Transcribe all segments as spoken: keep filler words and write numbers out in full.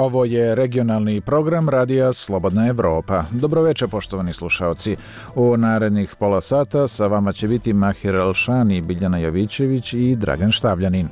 Ovo je regionalni program Radija Slobodna Evropa. Dobroveče, poštovani slušaoci. U narednih pola sata sa vama će biti Mahir Elšani, Biljana Jovićević i Dragan Štavljanin.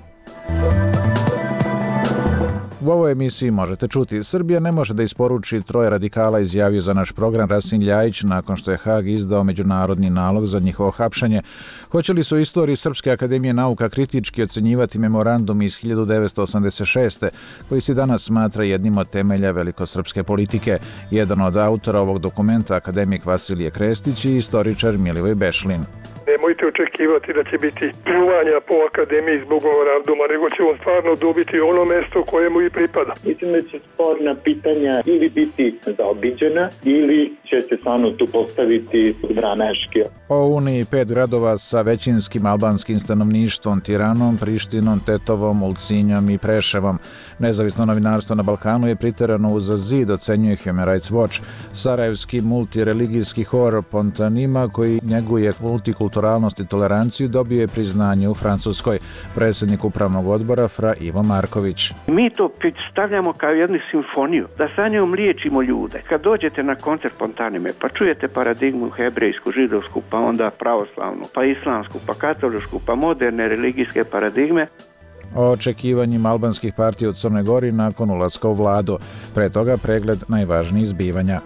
U ovoj emisiji možete čuti: Srbija ne može da isporuči troje radikala, izjavio za naš program Rasim Ljajić nakon što je Hag izdao međunarodni nalog za njihovo hapšenje. Hoće li se u istoriji Srpske akademije nauka kritički ocenjivati memorandum iz hiljadu devetsto osamdeset šeste. koji se danas smatra jednim od temelja velikosrpske politike? Jedan od autora ovog dokumenta, akademik Vasilije Krestić i istoričar Milivoj Bešlin. Nemojte očekivati da će biti pljuvanja po akademiji zbog memoranduma, nego će on stvarno dobiti ono mesto kojemu i pripada. Mislim da će sporna pitanja ili biti zaobiđena ili će se stvarno tu postaviti Vraneški. O Uniji pet gradova sa većinskim albanskim stanovništvom: Tiranom, Prištinom, Tetovom, Ulcinjom i Preševom. Nezavisno novinarstvo na Balkanu je priterano uza zid, ocenjuje Human Rights Watch. Sarajevski multireligijski hor Pontanima, koji njeguje multikulturalnost i toleranciju, dobio je priznanje u Francuskoj. Predsjednik upravnog odbora Fra Ivo Marković. Mi to predstavljamo kao jednu simfoniju, da sa njom liječimo ljude. Kad dođete na koncert Pontanime, pa čujete paradigmu hebrejsku, židovsku, pa onda pravoslavnu, pa islamsku, pa katoličku, pa moderne religijske paradigme. O očekivanjima albanskih partija u Crnoj Gori nakon ulaska u vladu. Pre toga pregled najvažnijih zbivanja.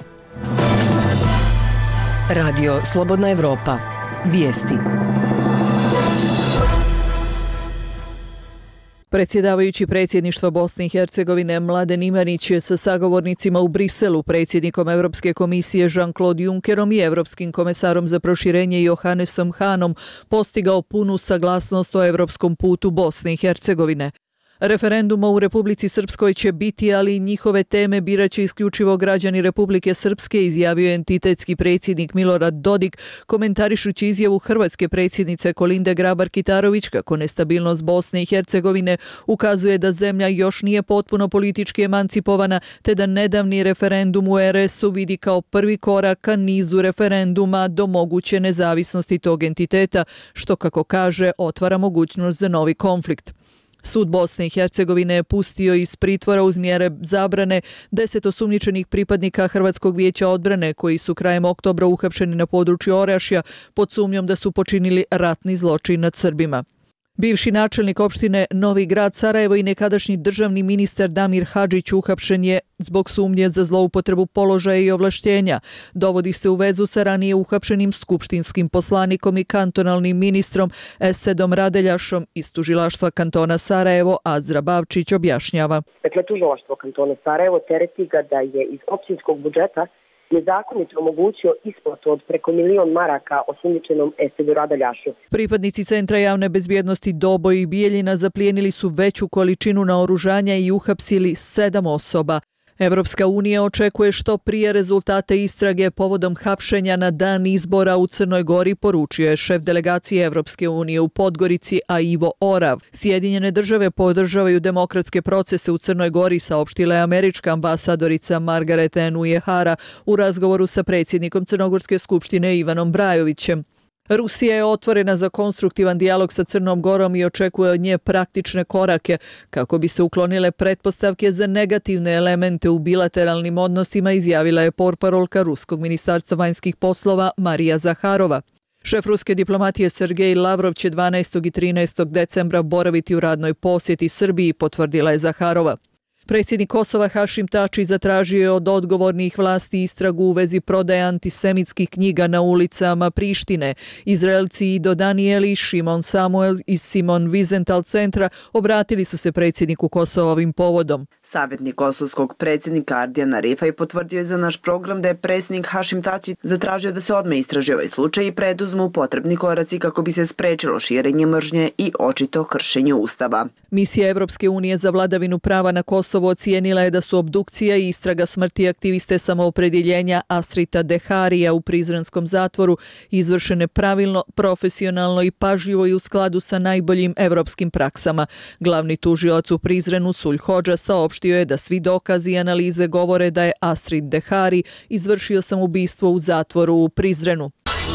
Radio Slobodna Evropa. Vijesti. Predsjedavajući predsjedništva Bosne i Hercegovine Mladen Imanić je sa sagovornicima u Briselu, predsjednikom Europske komisije Jean-Claude Junckerom i Europskim komesarom za proširenje Johannesom Hanom postigao punu saglasnost o europskom putu Bosne i Hercegovine. Referenduma u Republici Srpskoj će biti, ali njihove teme biraće isključivo građani Republike Srpske, izjavio je entitetski predsjednik Milorad Dodik, komentarišući izjavu hrvatske predsjednice Kolinde Grabar-Kitarović kako nestabilnost Bosne i Hercegovine ukazuje da zemlja još nije potpuno politički emancipovana, te da nedavni referendum u er es u vidi kao prvi korak ka nizu referenduma do moguće nezavisnosti tog entiteta, što, kako kaže, otvara mogućnost za novi konflikt. Sud Bosne i Hercegovine je pustio iz pritvora uz mjere zabrane deset osumnjičenih pripadnika Hrvatskog vijeća odbrane koji su krajem oktobra uhapšeni na području Orašja pod sumnjom da su počinili ratni zločin nad Srbima. Bivši načelnik opštine Novi Grad Sarajevo i nekadašnji državni ministar Damir Hadžić uhapšen je zbog sumnje za zloupotrebu položaja i ovlaštenja. Dovodi se u vezu sa ranije uhapšenim skupštinskim poslanikom i kantonalnim ministrom Esedom Radeljašom iz tužilaštva kantona Sarajevo. Azra Bavčić objašnjava. Dakle, tužilaštvo kantona Sarajevo tereti ga da je iz općinskog budžeta nezakonito omogućio isplatu od preko milion maraka osumnjičenom Esedu Radeljašu. Pripadnici Centra javne bezbjednosti Doboj i Bijeljina zaplijenili su veću količinu naoružanja i uhapsili sedam osoba. Evropska unija očekuje što prije rezultate istrage povodom hapšenja na dan izbora u Crnoj Gori, poručio je šef delegacije Evropske unije u Podgorici, a Ivo Orav. Sjedinjene države podržavaju demokratske procese u Crnoj Gori, saopštila je američka ambasadorica Margaret N. Ujehara u razgovoru sa predsjednikom Crnogorske skupštine Ivanom Brajovićem. Rusija je otvorena za konstruktivan dijalog sa Crnom Gorom i očekuje od nje praktične korake kako bi se uklonile pretpostavke za negativne elemente u bilateralnim odnosima, izjavila je portparolka Ruskog ministarstva vanjskih poslova Marija Zaharova. Šef ruske diplomatije Sergej Lavrov će dvanaestog i trinaestog decembra boraviti u radnoj posjeti Srbiji, potvrdila je Zaharova. Predsjednik Kosova Hašim Tači zatražio je od odgovornih vlasti istragu u vezi prodaje antisemitskih knjiga na ulicama Prištine. Izraelci Ido Danieli, Šimon Samuel i Simon Wiesenthal centra obratili su se predsjedniku Kosova ovim povodom. Savjetnik kosovskog predsjednika Ardijan Arifaj potvrdio je za naš program da je predsjednik Hašim Tači zatražio da se odmah istraži ovaj slučaj i preduzmu potrebni koraci kako bi se sprečilo širenje mržnje i očito kršenje Ustava. Misija Evropske unije za vladavinu prava na Kosovo ocijenila je da su obdukcija i istraga smrti aktiviste samoopredjeljenja Asrita Deharija u prizrenskom zatvoru izvršene pravilno, profesionalno i pažljivo i u skladu sa najboljim evropskim praksama. Glavni tužilac u Prizrenu Sulj Hodža saopštio je da svi dokazi i analize govore da je Asrit Dehari izvršio samoubistvo u zatvoru u Prizrenu.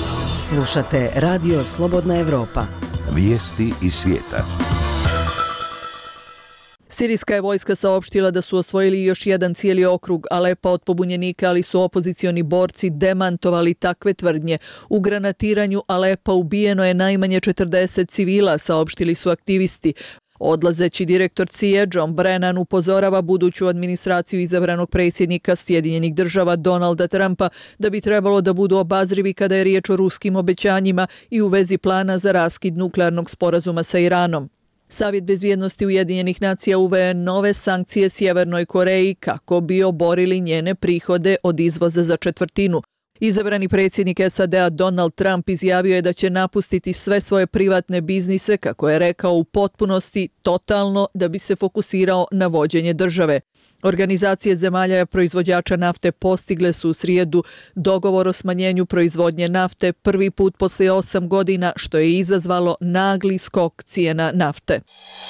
Slušate Radio Slobodna Evropa. Vijesti iz svijeta. Sirijska je vojska saopštila da su osvojili još jedan cijeli okrug Alepa od pobunjenika, ali su opozicioni borci demantovali takve tvrdnje. U granatiranju Alepa ubijeno je najmanje četrdeset civila, saopštili su aktivisti. Odlazeći direktor C I A John Brennan upozorava buduću administraciju izabranog predsjednika Sjedinjenih država Donalda Trumpa da bi trebalo da budu obazrivi kada je riječ o ruskim obećanjima i u vezi plana za raskid nuklearnog sporazuma sa Iranom. Savjet bezbjednosti Ujedinjenih nacija uveo je nove sankcije Sjevernoj Koreji kako bi oborili njene prihode od izvoza za četvrtinu. Izabrani predsjednik S A D-a Donald Trump izjavio je da će napustiti sve svoje privatne biznise, kako je rekao, u potpunosti, totalno, da bi se fokusirao na vođenje države. Organizacije zemalja proizvođača nafte postigle su u srijedu dogovor o smanjenju proizvodnje nafte prvi put poslije osam godina, što je izazvalo nagli skok cijena nafte.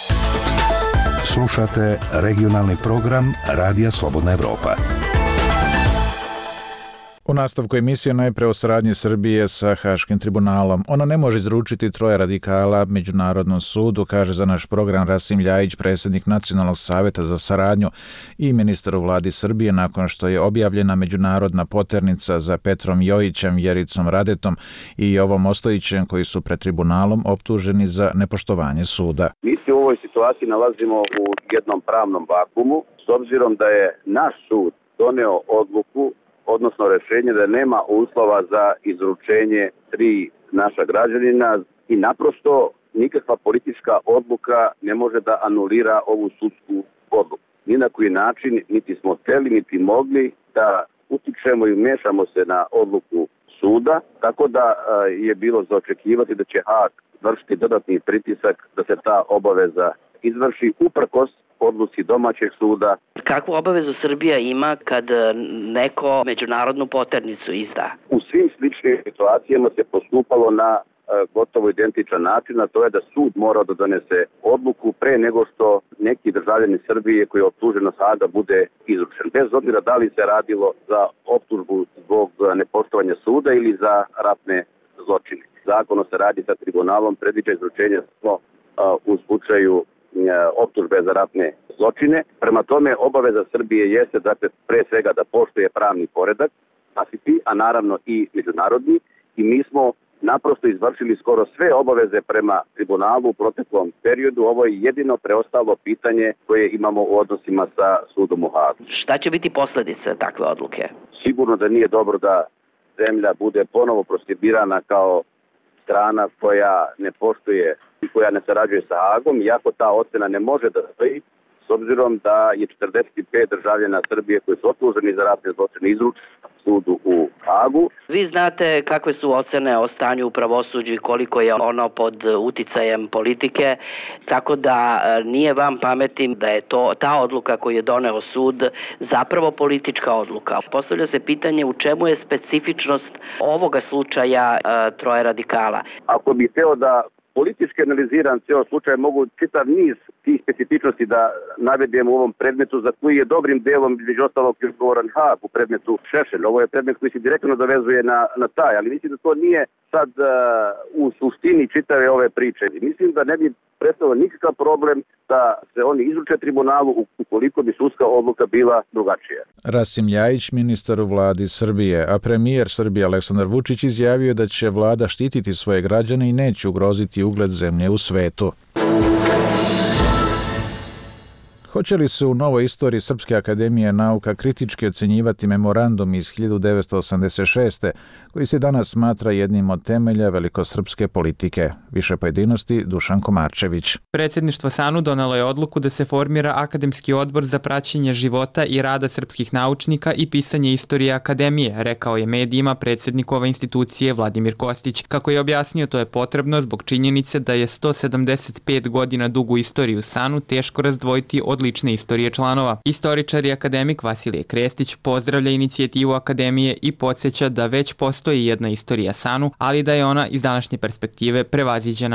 Slušate regionalni program Radija Slobodna Evropa. U nastavku emisije najpre o saradnji Srbije sa Haškim tribunalom. Ona ne može izručiti troje radikala Međunarodnom sudu, kaže za naš program Rasim Ljajić, predsjednik Nacionalnog savjeta za saradnju i ministar u vladi Srbije, nakon što je objavljena međunarodna poternica za Petrom Jojićem, Vjericom Radetom i Jovom Ostojićem, koji su pred tribunalom optuženi za nepoštovanje suda. Mi se u ovoj situaciji nalazimo u jednom pravnom vakumu, s obzirom da je naš sud doneo odluku, odnosno rješenje da nema uslova za izručenje tri naša građanina i naprosto nikakva politička odluka ne može da anulira ovu sudsku odluku. Ni na koji način niti smo hteli niti mogli da utičemo i umešamo se na odluku suda, tako da je bilo za očekivati da će Haag vršiti dodatni pritisak da se ta obaveza izvrši uprkos odluci domaćeg suda. Kakvu obavezu Srbija ima kad neko međunarodnu poternicu izda? U svim sličnim situacijama se postupalo na e, gotovo identičan način, a to je da sud mora da donese odluku pre nego što neki državljanin Srbije koji je optužen od Haaga bude izručen. Bez obzira da li se radilo za optužbu zbog nepoštovanja suda ili za ratne zločine. Zakon o saradnji sa tribunalom predviđa izručenje samo u slučaju optužbe za ratne zločine. Prema tome, obaveza Srbije jeste dakle, pre svega da poštuje pravni poredak, a naravno i međunarodni, i mi smo naprosto izvršili skoro sve obaveze prema tribunalu u proteklom periodu. Ovo je jedino preostalo pitanje koje imamo u odnosima sa sudom u Haagu. Šta će biti posljedice takve odluke? Sigurno da nije dobro da zemlja bude ponovo proskribirana kao strana koja ne poštuje i koja ne sarađuje sa Haagom, iako ta ocena ne može da stoji, s obzirom da je četrdeset pet državljana Srbije koji su optuženi za ratne zločine izručeni sudu u Haagu. Vi znate kakve su ocene o stanju u pravosuđu i koliko je ono pod uticajem politike, tako da nije vam pametim da je to ta odluka koju je doneo sud zapravo politička odluka. Postavlja se pitanje u čemu je specifičnost ovoga slučaja e, troje radikala. Ako bi hteo da politički analiziran cijel slučaj, mogu čitav niz tih specifičnosti da navedem u ovom predmetu, za koji je dobrim delom između ostalog odgovoran Haag u predmetu Šešelj. Ovo je predmet koji se direktno dovezuje na, na taj, ali mislim da to nije sad uh, u suštini čitave ove priče. Mislim da ne bi predstavilo nikakav problem da se oni izruče tribunalu ukoliko bi sudska odluka bila drugačija. Rasim Ljajić, ministar u vladi Srbije, a premijer Srbije Aleksandar Vučić izjavio da će vlada štititi svoje građane i neće ugroziti ugled zemlje u svetu. Hoće li se u novoj istoriji Srpske akademije nauka kritički ocjenjivati memorandum iz hiljadu devetsto osamdeset šeste. koji se danas smatra jednim od temelja velikosrpske politike? Više pojedinosti Dušan Komarčević. Predsjedništvo SANU donelo je odluku da se formira Akademski odbor za praćenje života i rada srpskih naučnika i pisanje istorije akademije, rekao je medijima predsjednik ove institucije Vladimir Kostić. Kako je objasnio, to je potrebno zbog činjenice da je sto sedamdeset pet godina dugu istoriju SANU teško razdvojiti od lične istorije članova. Istoričar i akademik Vasilije Krestić pozdravlja inicijativu akademije i podsjeća da već postoji jedna istorija SANU, ali da je ona iz današnje perspektive prevaziđena. Osim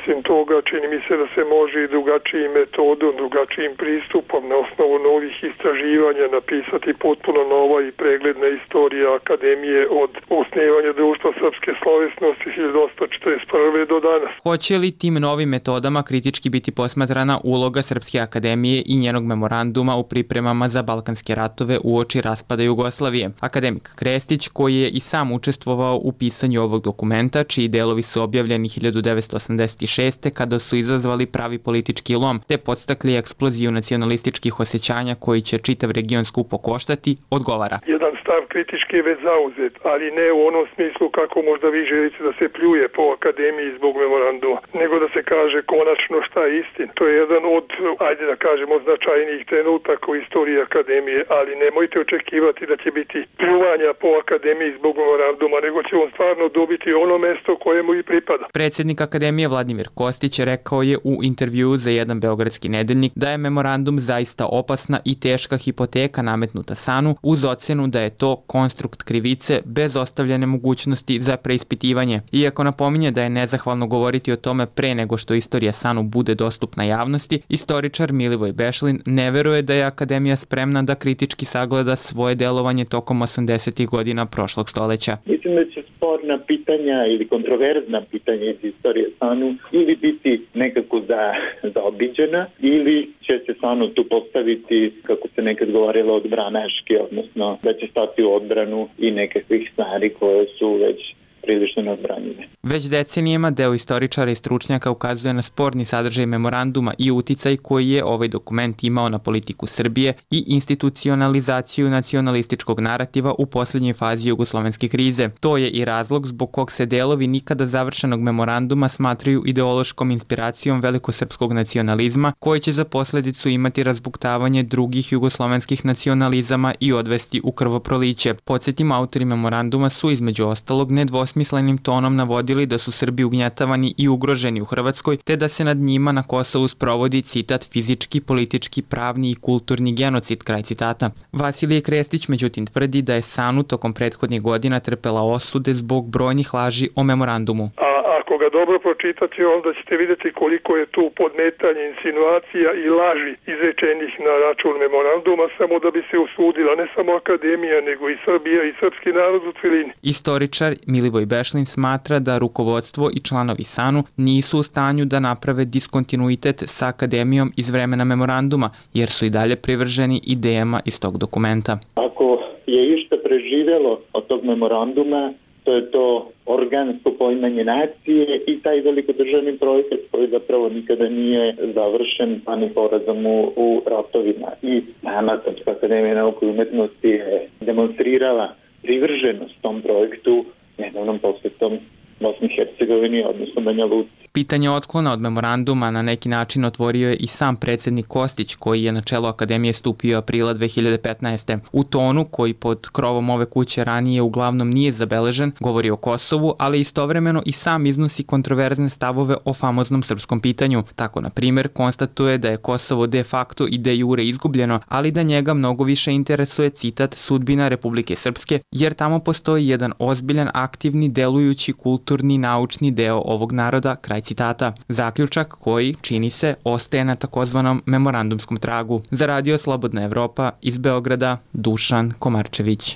Osim toga, čini mi se da se može i drugačijim metodom, drugačijim pristupom na osnovu novih istraživanja napisati potpuno nova i pregledna istorija akademije od osnivanja Društva srpske slovesnosti hiljadu osamsto četrdeset prve do danas. Hoće li tim novim metodama kritički biti posmatrana uloga Srpske akademije i njenog memoranduma u pripremama za balkanske ratove uoči raspada Jugoslavije? Akademik Krestić, koji je i sam učestvovao u pisanju ovog dokumenta, čiji delovi su objavljeni hiljadu devetsto osamdeset šeste. kada su izazvali pravi politički lom, te podstakli eksploziju nacionalističkih osjećanja koji će čitav region skupo koštati, odgovara. Jedan stav kritički je već zauzet, ali ne u onom smislu kako možda vi želite da se pljuje po akademiji zbog memoranduma, nego da se kaže konačno šta je istina. To je jedan od, ajde da kažemo, značajnijih trenutaka u istoriji akademije, ali nemojte očekivati da će biti pljuvanja po akademiji zbog memoranduma, nego će on stvarno dobiti ono mesto koje mu i pripada. Predsjednik akademije Vladimir Kostić rekao je u intervjuu za jedan beogradski nedeljnik da je memorandum zaista opasna i teška hipoteka nametnuta SANU uz ocenu da je to konstrukt krivice bez ostavljene mogućnosti za preispitivanje. Iako napominje da je nezahvalno govoriti o tome pre nego što istorija SANU bude dostupna javnosti, istoričar Milivoj Bešlin ne veruje da je akademija spremna da kritički sagleda svoje delovanje tokom osamdesetih godina prošlog stoleća. Mislim da će sporna pitanja ili kontroverzna pitanja iz istorije SANU ili biti nekako za, zaobiđena ili će se SANU tu postaviti, kako se nekad govorilo, odbranaški, odnosno da će stati u odbranu i nekakvih stvari koje su već prilično neodbranjive. Već decenijama deo istoričara i stručnjaka ukazuje na sporni sadržaj memoranduma i uticaj koji je ovaj dokument imao na politiku Srbije i institucionalizaciju nacionalističkog narativa u posljednjoj fazi jugoslovenske krize. To je i razlog zbog kog se delovi nikada završenog memoranduma smatraju ideološkom inspiracijom velikosrpskog nacionalizma, koji će za posledicu imati razbuktavanje drugih jugoslovenskih nacionalizama i odvesti u krvoproliće. Podsjetimo, autori memoranduma su između ostalog nedvosmisleno smislenim tonom navodili da su Srbi ugnjetavani i ugroženi u Hrvatskoj, te da se nad njima na Kosovu sprovodi, citat, fizički, politički, pravni i kulturni genocid, kraj citata. Vasilije Krestić međutim tvrdi da je SANU tokom prethodnih godina trpela osude zbog brojnih laži o memorandumu. A ako ga dobro pročitate, onda ćete vidjeti koliko je tu podmetanje, insinuacija i laži izrečenih na račun memoranduma, samo da bi se osudila ne samo akademija, nego i Srbija i srpski narod u celini. Istoričar Milivoj Bešlin smatra da rukovodstvo i članovi SANU nisu u stanju da naprave diskontinuitet sa akademijom iz vremena memoranduma, jer su i dalje privrženi idejama iz tog dokumenta. Ako je išta preživelo od tog memoranduma, to je to organsko poimanje nacije i taj velikodržavni projekat koji zapravo nikada nije završen, pa ni porazom u, u ratovima. I nama Srpska akademija nauke i umetnosti je demonstrirala privrženost tom projektu nedavnom posjetom Bosni i Hercegovini, odnosno Banja Luci. Pitanje otklona od memoranduma na neki način otvorio je i sam predsjednik Kostić, koji je na čelo akademije stupio aprila dve hiljade petnaeste. U tonu koji pod krovom ove kuće ranije uglavnom nije zabeležen, govori o Kosovu, ali istovremeno i sam iznosi kontroverzne stavove o famoznom srpskom pitanju. Tako, na primjer, konstatuje da je Kosovo de facto i de jure izgubljeno, ali da njega mnogo više interesuje, citat, sudbina Republike Srpske, jer tamo postoji jedan ozbiljan, aktivni, delujući, kulturni, naučni deo ovog naroda, kraj citata. Zaključak koji, čini se, ostaje na takozvanom memorandumskom tragu. Za Radio Slobodna Evropa iz Beograda, Dušan Komarčević.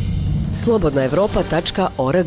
slobodna evropa tačka org.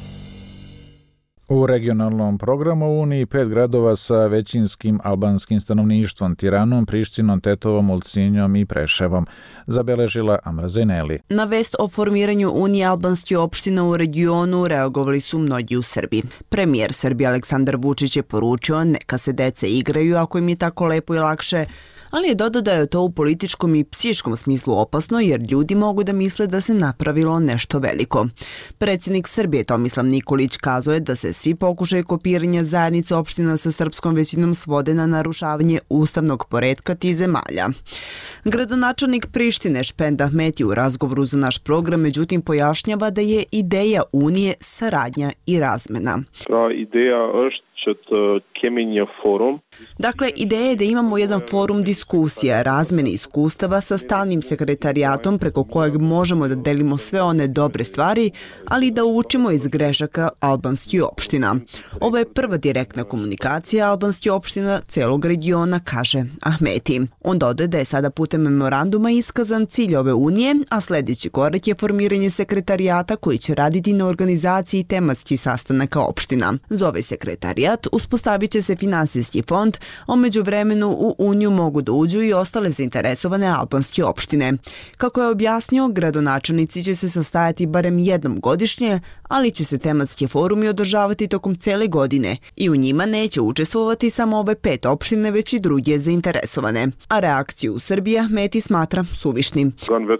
U regionalnom programu u Uniji pet gradova sa većinskim albanskim stanovništvom, Tiranom, Prištinom, Tetovom, Ulcinjom i Preševom, zabeležila Amra Zeneli. Na vest o formiranju Unije albanskih opština u regionu reagovali su mnogi u Srbiji. Premijer Srbije Aleksandar Vučić je poručio neka se dece igraju ako im je tako lepo i lakše, ali je dodao da je to u političkom i psihičkom smislu opasno jer ljudi mogu da misle da se napravilo nešto veliko. Predsjednik Srbije Tomislav Nikolić kazao je da se svi pokušaj kopiranja zajednice opština sa srpskom većinom svode na narušavanje ustavnog poretka tih zemalja. Gradonačelnik Prištine Špend Ahmeti u razgovoru za naš program međutim pojašnjava da je ideja Unije saradnja i razmena. Ta ideja është Dakle, ideja je da imamo jedan forum diskusija, razmene iskustava sa stalnim sekretarijatom preko kojeg možemo da delimo sve one dobre stvari, ali da učimo iz grešaka albanskih opština. Ovo je prva direktna komunikacija albanskih opština celog regiona, kaže Ahmeti. On dodaje da je sada putem memoranduma iskazan cilj ove unije, a sljedeći korak je formiranje sekretarijata koji će raditi na organizaciji tematskih sastanaka opština. Za ovaj sekretarijat uspostavit će se finansijski fond, a među vremenu u uniju mogu da uđu i ostale zainteresovane albanske opštine. Kako je objasnio, gradonačelnici će se sastajati barem jednom godišnje, ali će se tematski forumi održavati tokom cele godine i u njima neće učestvovati samo ove pet opštine, već i druge zainteresovane. A reakciju Srbija Meti smatra suvišnim.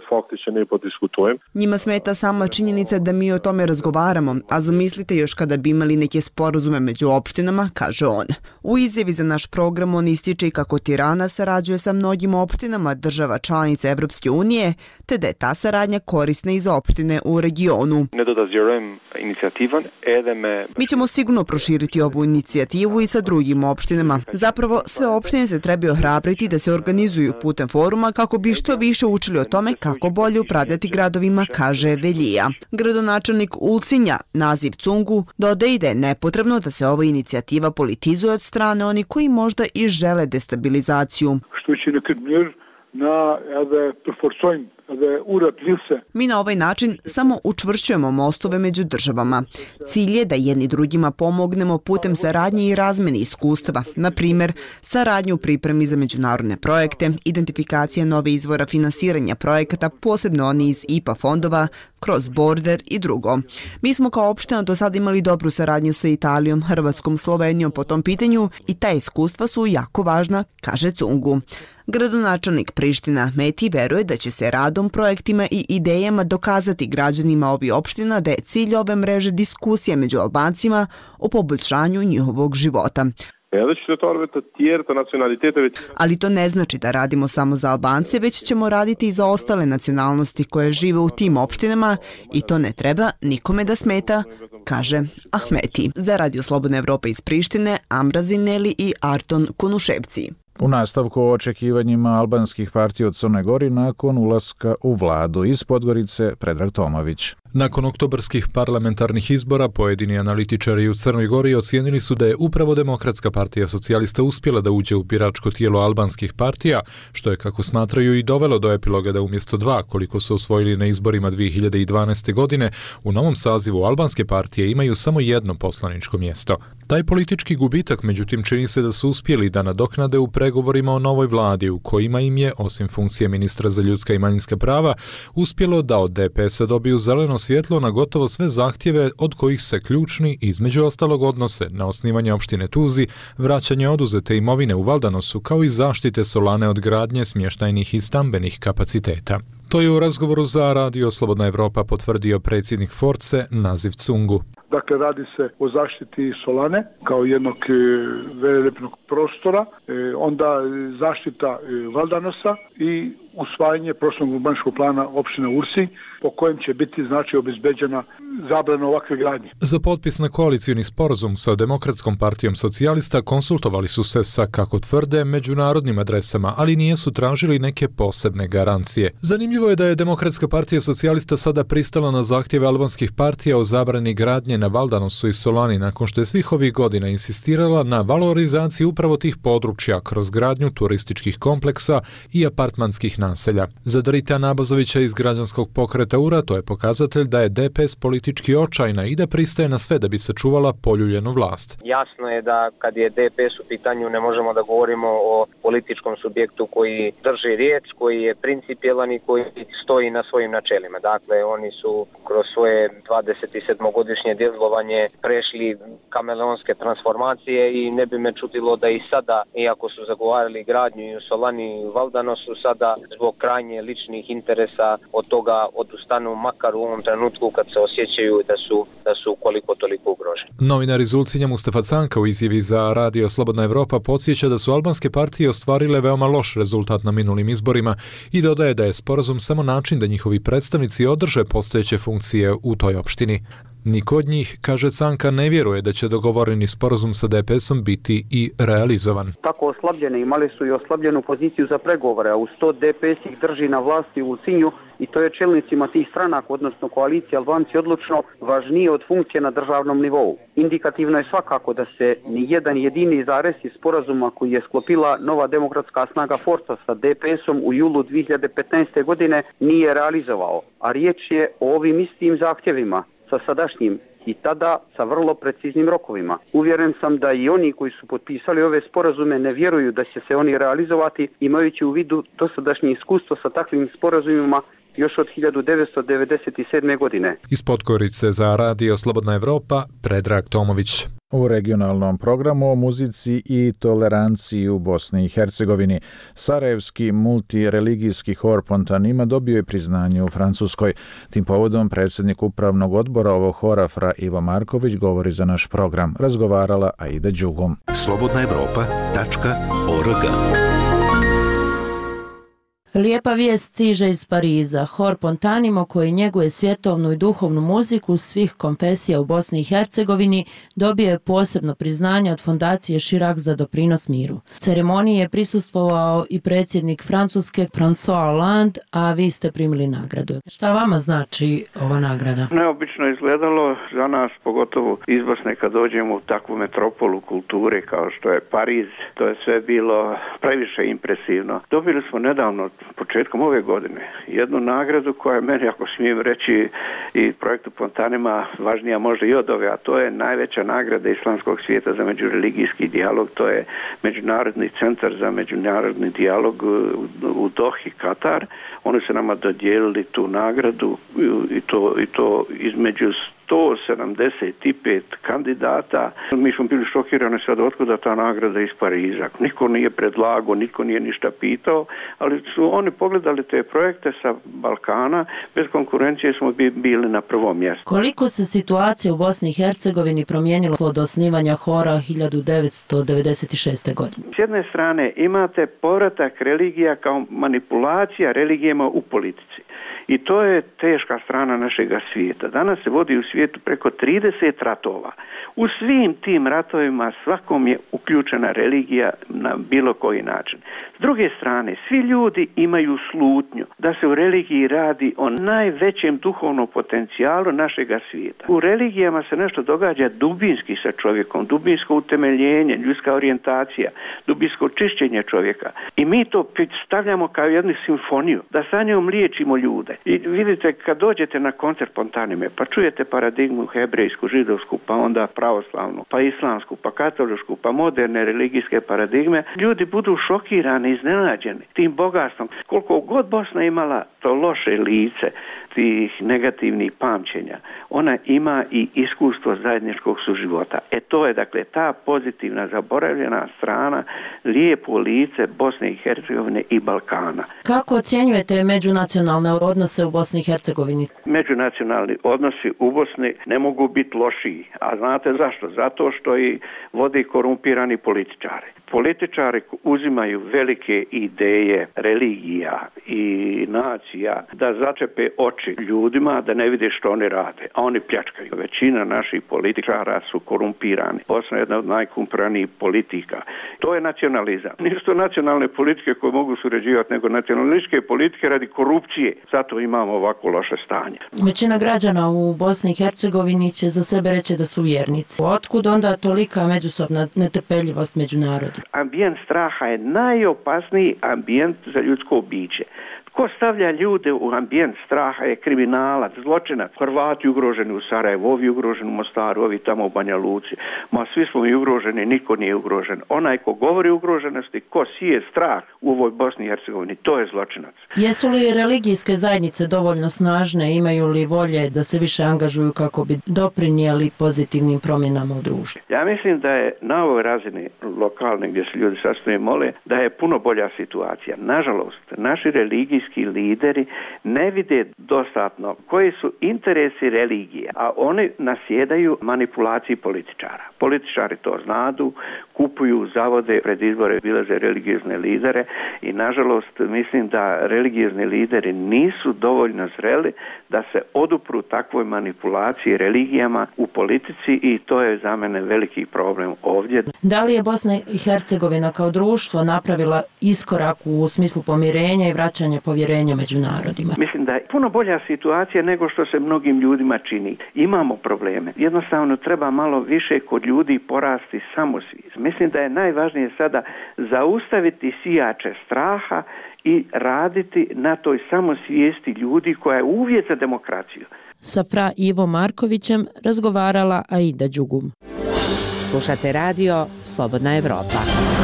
Njima smeta sama činjenica da mi o tome razgovaramo, a zamislite još kada bi imali neke sporazume među opštinama, kaže on. U izjavi za naš program on ističe i kako Tirana sarađuje sa mnogim opštinama država članica Evropske unije, te da je ta saradnja korisna i za opštine u regionu. Mi ćemo sigurno proširiti ovu inicijativu i sa drugim opštinama. Zapravo, sve opštine se trebaju ohrabriti da se organizuju putem foruma kako bi što više učili o tome kako bolje upravljati gradovima, kaže Veljija. Gradonačelnik Ulcinja, Naziv Cungu, dodaje da je nepotrebno da se ova inicijativa politizuje od strane oni koji možda i žele destabilizaciju. Mi na ovaj način samo učvršćujemo mostove među državama. Cilj je da jedni drugima pomognemo putem saradnje i razmene iskustava, na primjer, saradnju u pripremi za međunarodne projekte, identifikacija nove izvora finansiranja projekata, posebno oni iz I P A fondova, Cross Border i drugo. Mi smo kao opština do sada imali dobru saradnju sa Italijom, Hrvatskom, Slovenijom po tom pitanju i ta iskustva su jako važna, kaže Cungu. Gradonačelnik Priština Ahmeti veruje da će se radom, projektima i idejama dokazati građanima ovih opština da je cilj ove mreže diskusija među Albancima o poboljšanju njihovog života. Ali to ne znači da radimo samo za Albance, već ćemo raditi i za ostale nacionalnosti koje žive u tim opštinama i to ne treba nikome da smeta, kaže Ahmeti. Za Radio Slobodna Evropa iz Prištine, Amra Zineli i Arton Kunuševci. U nastavku o očekivanjima albanskih partija od Crne Gori nakon ulaska u vladu. Iz Podgorice, Predrag Tomović. Nakon oktobarskih parlamentarnih izbora, pojedini analitičari u Crnoj Gori ocijenili su da je upravo Demokratska partija socijalista uspjela da uđe u biračko tijelo albanskih partija, što je, kako smatraju, i dovelo do epiloga da umjesto dva, koliko su osvojili na izborima dvije hiljade dvanaeste. godine, u novom sazivu albanske partije imaju samo jedno poslaničko mjesto. Taj politički gubitak, međutim, čini se da su uspjeli da nadoknade u pregovorima o novoj vladi, u kojima im je, osim funkcije ministra za ljudska i manjinska prava, uspjelo da od D P S-a dobiju zeleno svjetlo na gotovo sve zahtjeve od kojih se ključni između ostalog odnose na osnivanje opštine Tuzi, vraćanje oduzete imovine u Valdanosu kao i zaštite Solane od gradnje smještajnih i stambenih kapaciteta. To je u razgovoru za Radio Slobodna Evropa potvrdio predsjednik Force Naziv Cungu. Dakle, radi se o zaštiti Solane kao jednog e, velepnog prostora, e, onda zaštita e, Valdanosa i usvajanje prostornog urbaničkog plana opštine Ursi, po kojem će biti znači obezbeđena zabrana ovakve gradnje. Za potpis na koalicijni sporazum sa Demokratskom partijom socijalista konsultovali su se sa, kako tvrde, međunarodnim adresama, ali nisu tražili neke posebne garancije. Zanimljivo je da je Demokratska partija socijalista sada pristala na zahtjeve albanskih partija o zabrani gradnje na Valdanosu i Solani nakon što je svih ovih godina insistirala na valorizaciji upravo tih područja kroz gradnju turističkih kompleksa i apartmanskih naselja. Za Drita Nabazovića iz građanskog pokreta U R A to je pokazatelj da je D P S politički očajna i da pristaje na sve da bi sačuvala poljuljenu vlast. Jasno je da kad je D P S u pitanju ne možemo da govorimo o političkom subjektu koji drži riječ, koji je principijelan i koji stoji na svojim načelima. Dakle, oni su kroz svoje dvadesetsedmogodišnje djelovanje prešli kameleonske transformacije i ne bi me čudilo da i sada, iako su zagovarali gradnju i u Solani i u Valdanosu, sada zbog krajnje ličnih interesa od toga odustanu, makar u ovom trenutku kad se osjećaju da su, da su koliko toliko ugroženi. Novinar iz Ulcinja Mustafa Canka u izjavi za Radio Slobodna Evropa podsjeća da su albanske partije ostvarile veoma loš rezultat na minulim izborima i dodaje da je sporazum samo način da njihovi predstavnici održe postojeće funkcije u toj opštini. Niko od njih, kaže Canka, ne vjeruje da će dogovoreni sporazum sa D P S-om biti i realizovan. Tako oslabljene imali su i oslabljenu poziciju za pregovore, a uz to D P S ih drži na vlasti u Sinju i to je čelnicima tih stranaka, odnosno koalicije Albanci, odlučno važnije od funkcije na državnom nivou. Indikativno je svakako da se ni jedan jedini zarez iz sporazuma koji je sklopila nova demokratska snaga Forca sa D P S-om u julu dvije hiljade petnaeste. godine nije realizovao, a riječ je o ovim istim zahtjevima sa sadašnjim i tada sa vrlo preciznim rokovima. Uvjeren sam da i oni koji su potpisali ove sporazume ne vjeruju da će se oni realizovati, imajući u vidu dosadašnje iskustvo sa takvim sporazumima još od hiljadu devetsto devedeset sedme. godine. Iz Podgorice za Radio Slobodna Evropa, Predrag Tomović. U regionalnom programu o muzici i toleranciji u Bosni i Hercegovini, sarajevski multireligijski hor Pontanima dobio je priznanje u Francuskoj. Tim povodom predsjednik upravnog odbora ovog hora Fra Ivo Marković govori za naš program. Razgovarala Aida Đugum. slobodna evropa tačka org. Lijepa vijest stiže iz Pariza. Hor Pontanimo, koji njeguje svjetovnu i duhovnu muziku svih konfesija u Bosni i Hercegovini, dobio je posebno priznanje od fondacije Chirac za doprinos miru. Ceremoniji je prisustvovao i predsjednik Francuske François Hollande, a vi ste primili nagradu. Šta vama znači ova nagrada? Neobično izgledalo za nas, pogotovo iz Bosne, kad dođemo u takvu metropolu kulture kao što je Pariz. To je sve bilo previše impresivno. Dobili smo nedavno, početkom ove godine, jednu nagradu koja je meni, ako smijem reći, i projektu Pontanima važnija možda i od ove, a to je najveća nagrada islamskog svijeta za međureligijski dijalog. To je Međunarodni centar za međunarodni dijalog u Dohi, Katar. Oni su nama dodijelili tu nagradu i to, i to između sto sedamdeset pet kandidata. Mi smo bili šokirani sad otkuda ta nagrada iz Pariza. Niko nije predlagao, niko nije ništa pitao, ali su oni pogledali te projekte sa Balkana, bez konkurencije smo bili na prvom mjestu. Koliko se situacija u Bosni i Hercegovini promijenila od osnivanja hora hiljadu devetsto devedeset šeste. godine? S jedne strane imate povratak religija kao manipulacija religijama u politici. I to je teška strana našega svijeta. Danas se vodi u svijetu preko trideset ratova. U svim tim ratovima svakom je uključena religija na bilo koji način. S druge strane, svi ljudi imaju slutnju da se u religiji radi o najvećem duhovnom potencijalu našega svijeta. U religijama se nešto događa dubinski sa čovjekom, dubinsko utemeljenje, ljudska orijentacija, dubinsko čišćenje čovjeka. I mi to stavljamo kao jednu simfoniju, da sa njom liječimo ljude. I vidite, kad dođete na koncert Pontanime, pa čujete paradigmu hebrejsku, židovsku, pa onda pravoslavnu, pa islamsku, pa katoličku, pa moderne religijske paradigme, ljudi budu šokirani, iznenađeni tim bogatstvom. Koliko god Bosna imala to loše lice, tih negativnih pamćenja, ona ima i iskustvo zajedničkog suživota. E to je, dakle, ta pozitivna, zaboravljena strana, lijepo lice Bosne i Hercegovine i Balkana. Kako ocjenjujete međunacionalne odnose u Bosni i Hercegovini? Međunacionalni odnosi u Bosni ne mogu biti lošiji. A znate zašto? Zato što i vodi korumpirani političari. Političari uzimaju velike ideje religija i nacija da začepe oči ljudima da ne vide što oni rade, a oni pljačkaju. Većina naših političara su korumpirani. Bosna je jedna od najkorumpiranijih politika. To je nacionalizam. Nisu to nacionalne politike koje mogu surađivati, nego nacionalističke politike radi korupcije. Zato imamo ovako loše stanje. Većina građana u Bosni i Hercegovini će za sebe reći da su vjernici. Otkud onda tolika međusobna netrpeljivost među narodom? Ambijent straha je najopasniji ambijent za ljudsko biće. Ko stavlja ljude u ambijent straha je kriminalac, zločinac. Hrvati ugroženi u Sarajevu, ovi ugroženi u Mostaru, ovi tamo u Banja Luci. Ma svi smo i ugroženi, niko nije ugrožen. Onaj ko govori o ugroženosti, ko sije strah u ovoj Bosni i Hercegovini, to je zločinac. Jesu li religijske zajednice dovoljno snažne, imaju li volje da se više angažuju kako bi doprinijeli pozitivnim promjenama u društvu? Ja mislim da je na ovoj razini lokalne gdje se ljudi sastoje mole, da je puno bolja situacija. Nažalost, naši religijski religijski lideri ne vide dostatno koji su interesi religije, a oni nasjedaju manipulaciji političara. Političari to znadu, kupuju, zavode, pred izbore bilaze religiozne lidere i nažalost mislim da religiozni lideri nisu dovoljno zreli da se odupru takvoj manipulaciji religijama u politici i to je za mene veliki problem ovdje. Da li je Bosna i Hercegovina kao društvo napravila iskorak u smislu pomirenja i vraćanja povjerenja među narodima? Mislim da je puno bolja situacija nego što se mnogim ljudima čini. Imamo probleme. Jednostavno treba malo više kod ljudi porasti samosvijest. Mislim da je najvažnije sada zaustaviti sijače straha i raditi na toj samosvijesti ljudi koja je uvjet za demokraciju. Sa fra Ivo Markovićem razgovarala Aida Đugum. Slušate radio Slobodna Evropa.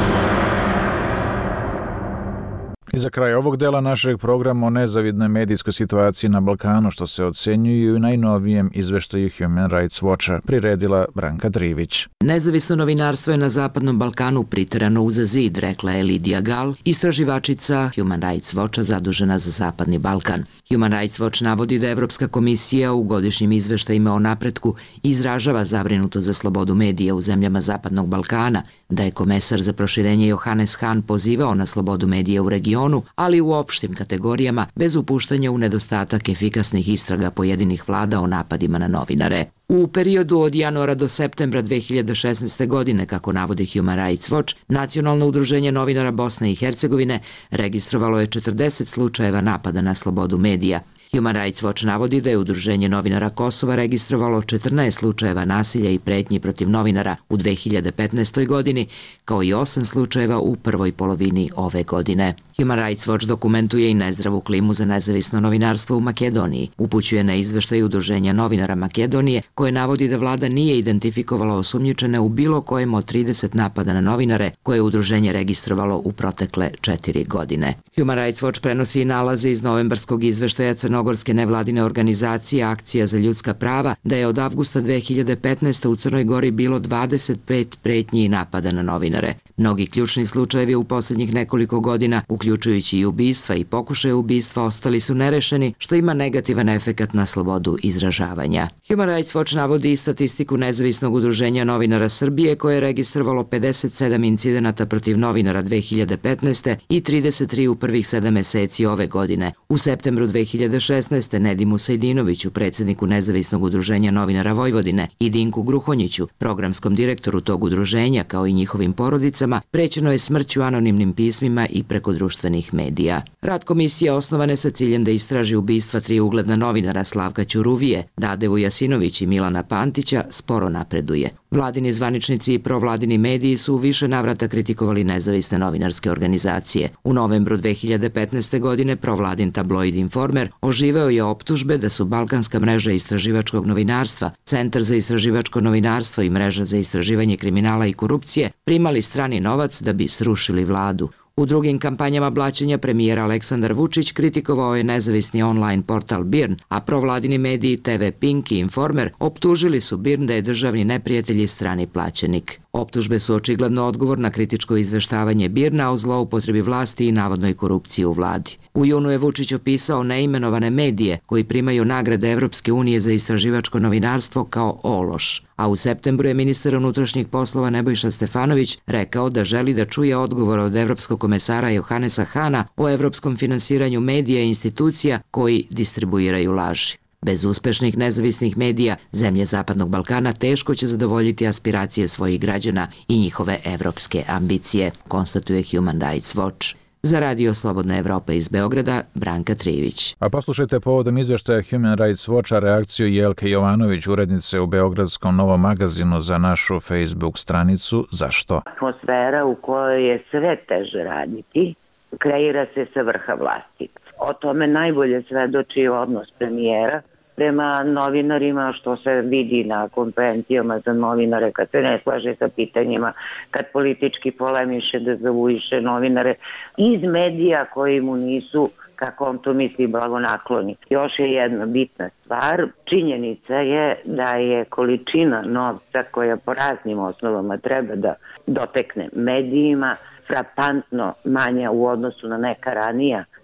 I za kraj ovog dela našeg programa o nezavidnoj medijskoj situaciji na Balkanu, što se ocenjuju i u najnovijem izveštaju Human Rights Watcha, priredila Branka Drivić. Nezavisno novinarstvo je na Zapadnom Balkanu priterano uza zid, rekla je Lidija Gal, istraživačica Human Rights Watcha zadužena za Zapadni Balkan. Human Rights Watch navodi da Evropska komisija u godišnjim izveštajima o napretku izražava zabrinuto za slobodu medija u zemljama Zapadnog Balkana, da je komesar za proširenje Johannes Hahn pozivao na slobodu medija u regionu, ali u opštim kategorijama bez upuštanja u nedostatak efikasnih istraga pojedinih vlada o napadima na novinare. U periodu od januara do septembra dve hiljade šesnaeste. godine, kako navodi Human Rights Watch, Nacionalno udruženje novinara Bosne i Hercegovine registrovalo je četrdeset slučajeva napada na slobodu medija. Human Rights Watch navodi da je Udruženje novinara Kosova registrovalo četrnaest slučajeva nasilja i pretnji protiv novinara u dve hiljade petnaestoj. godini, kao i osam slučajeva u prvoj polovini ove godine. Human Rights Watch dokumentuje i nezdravu klimu za nezavisno novinarstvo u Makedoniji. Upućuje na izveštaj Udruženja novinara Makedonije, koje navodi da vlada nije identifikovala osumnjičene u bilo kojem od trideset napada na novinare koje je udruženje registrovalo u protekle četiri godine. Human Rights Watch prenosi i nalaze iz novembarskog izveštaja crnogorske nevladine organizacije Akcija za ljudska prava da je od avgusta dve hiljade petnaeste. u Crnoj Gori bilo dvadeset pet pretnji i napada na novinare. Mnogi ključni slučajevi u posljednjih nekoliko godina, uključujući i ubistva i pokušaje ubistva, ostali su nerešeni, što ima negativan efekat na slobodu izražavanja. Human Rights Watch navodi i statistiku Nezavisnog udruženja novinara Srbije, koje je registrovalo pedeset sedam incidenata protiv novinara dve hiljade petnaeste. i trideset tri u prvih sedam meseci ove godine. U septembru dve hiljade šesnaeste. Nedimu Sejdinoviću, predsjedniku Nezavisnog udruženja novinara Vojvodine, i Dinku Gruhonjiću, programskom direktoru tog udruženja, kao i njihovim porodicama, prećeno je smrću anonimnim pismima i preko društvenih medija. Rad komisije osnovane sa ciljem da istraži ubistva tri ugledna novinara Slavka Ćuruvije, Dadevu Jasinović i Milana Pantića sporo napreduje. Vladini zvaničnici i provladini mediji su u više navrata kritikovali nezavisne novinarske organizacije. U novembru dve hiljade petnaeste. godine provladin tabloid Informer oživeo je optužbe da su Balkanska mreža istraživačkog novinarstva, Centar za istraživačko novinarstvo i Mreža za istraživanje kriminala i korupcije primali strani novac da bi srušili vladu. U drugim kampanjama blaćenja premijer Aleksandar Vučić kritikovao je nezavisni online portal Birn, a provladini mediji T V Pink i Informer optužili su Birn da je državni neprijatelj i strani plaćenik. Optužbe su očigledno odgovor na kritičko izveštavanje Birna o zloupotrebi vlasti i navodnoj korupciji u vladi. U junu je Vučić opisao neimenovane medije koji primaju nagrade Evropske unije za istraživačko novinarstvo kao ološ. A u septembru je ministar unutrašnjih poslova Nebojša Stefanović rekao da želi da čuje odgovor od evropskog komesara Johannesa Hahna o evropskom finansiranju medija i institucija koji distribuiraju laži. Bez uspešnih nezavisnih medija, zemlje Zapadnog Balkana teško će zadovoljiti aspiracije svojih građana i njihove evropske ambicije, konstatuje Human Rights Watch. Za radio Slobodna Evropa iz Beograda, Branka Trivić. A poslušajte povodom izvještaja Human Rights Watcha reakciju Jelke Jovanović, urednice u Beogradskom Novom magazinu za našu Facebook stranicu Zašto? Atmosfera u kojoj je sve teže raditi, kreira se sa vrha vlasti. O tome najbolje svedoči odnos premijera prema novinarima, što se vidi na konferencijama za novinare kad se ne slaže sa pitanjima, kad politički polemiše, da zavujiše novinare iz medija koji mu nisu, kako on to misli, blagonakloni. Još je jedna bitna stvar. Činjenica je da je količina novca koja po raznim osnovama treba da dotekne medijima frapantno manja u odnosu na neka ranija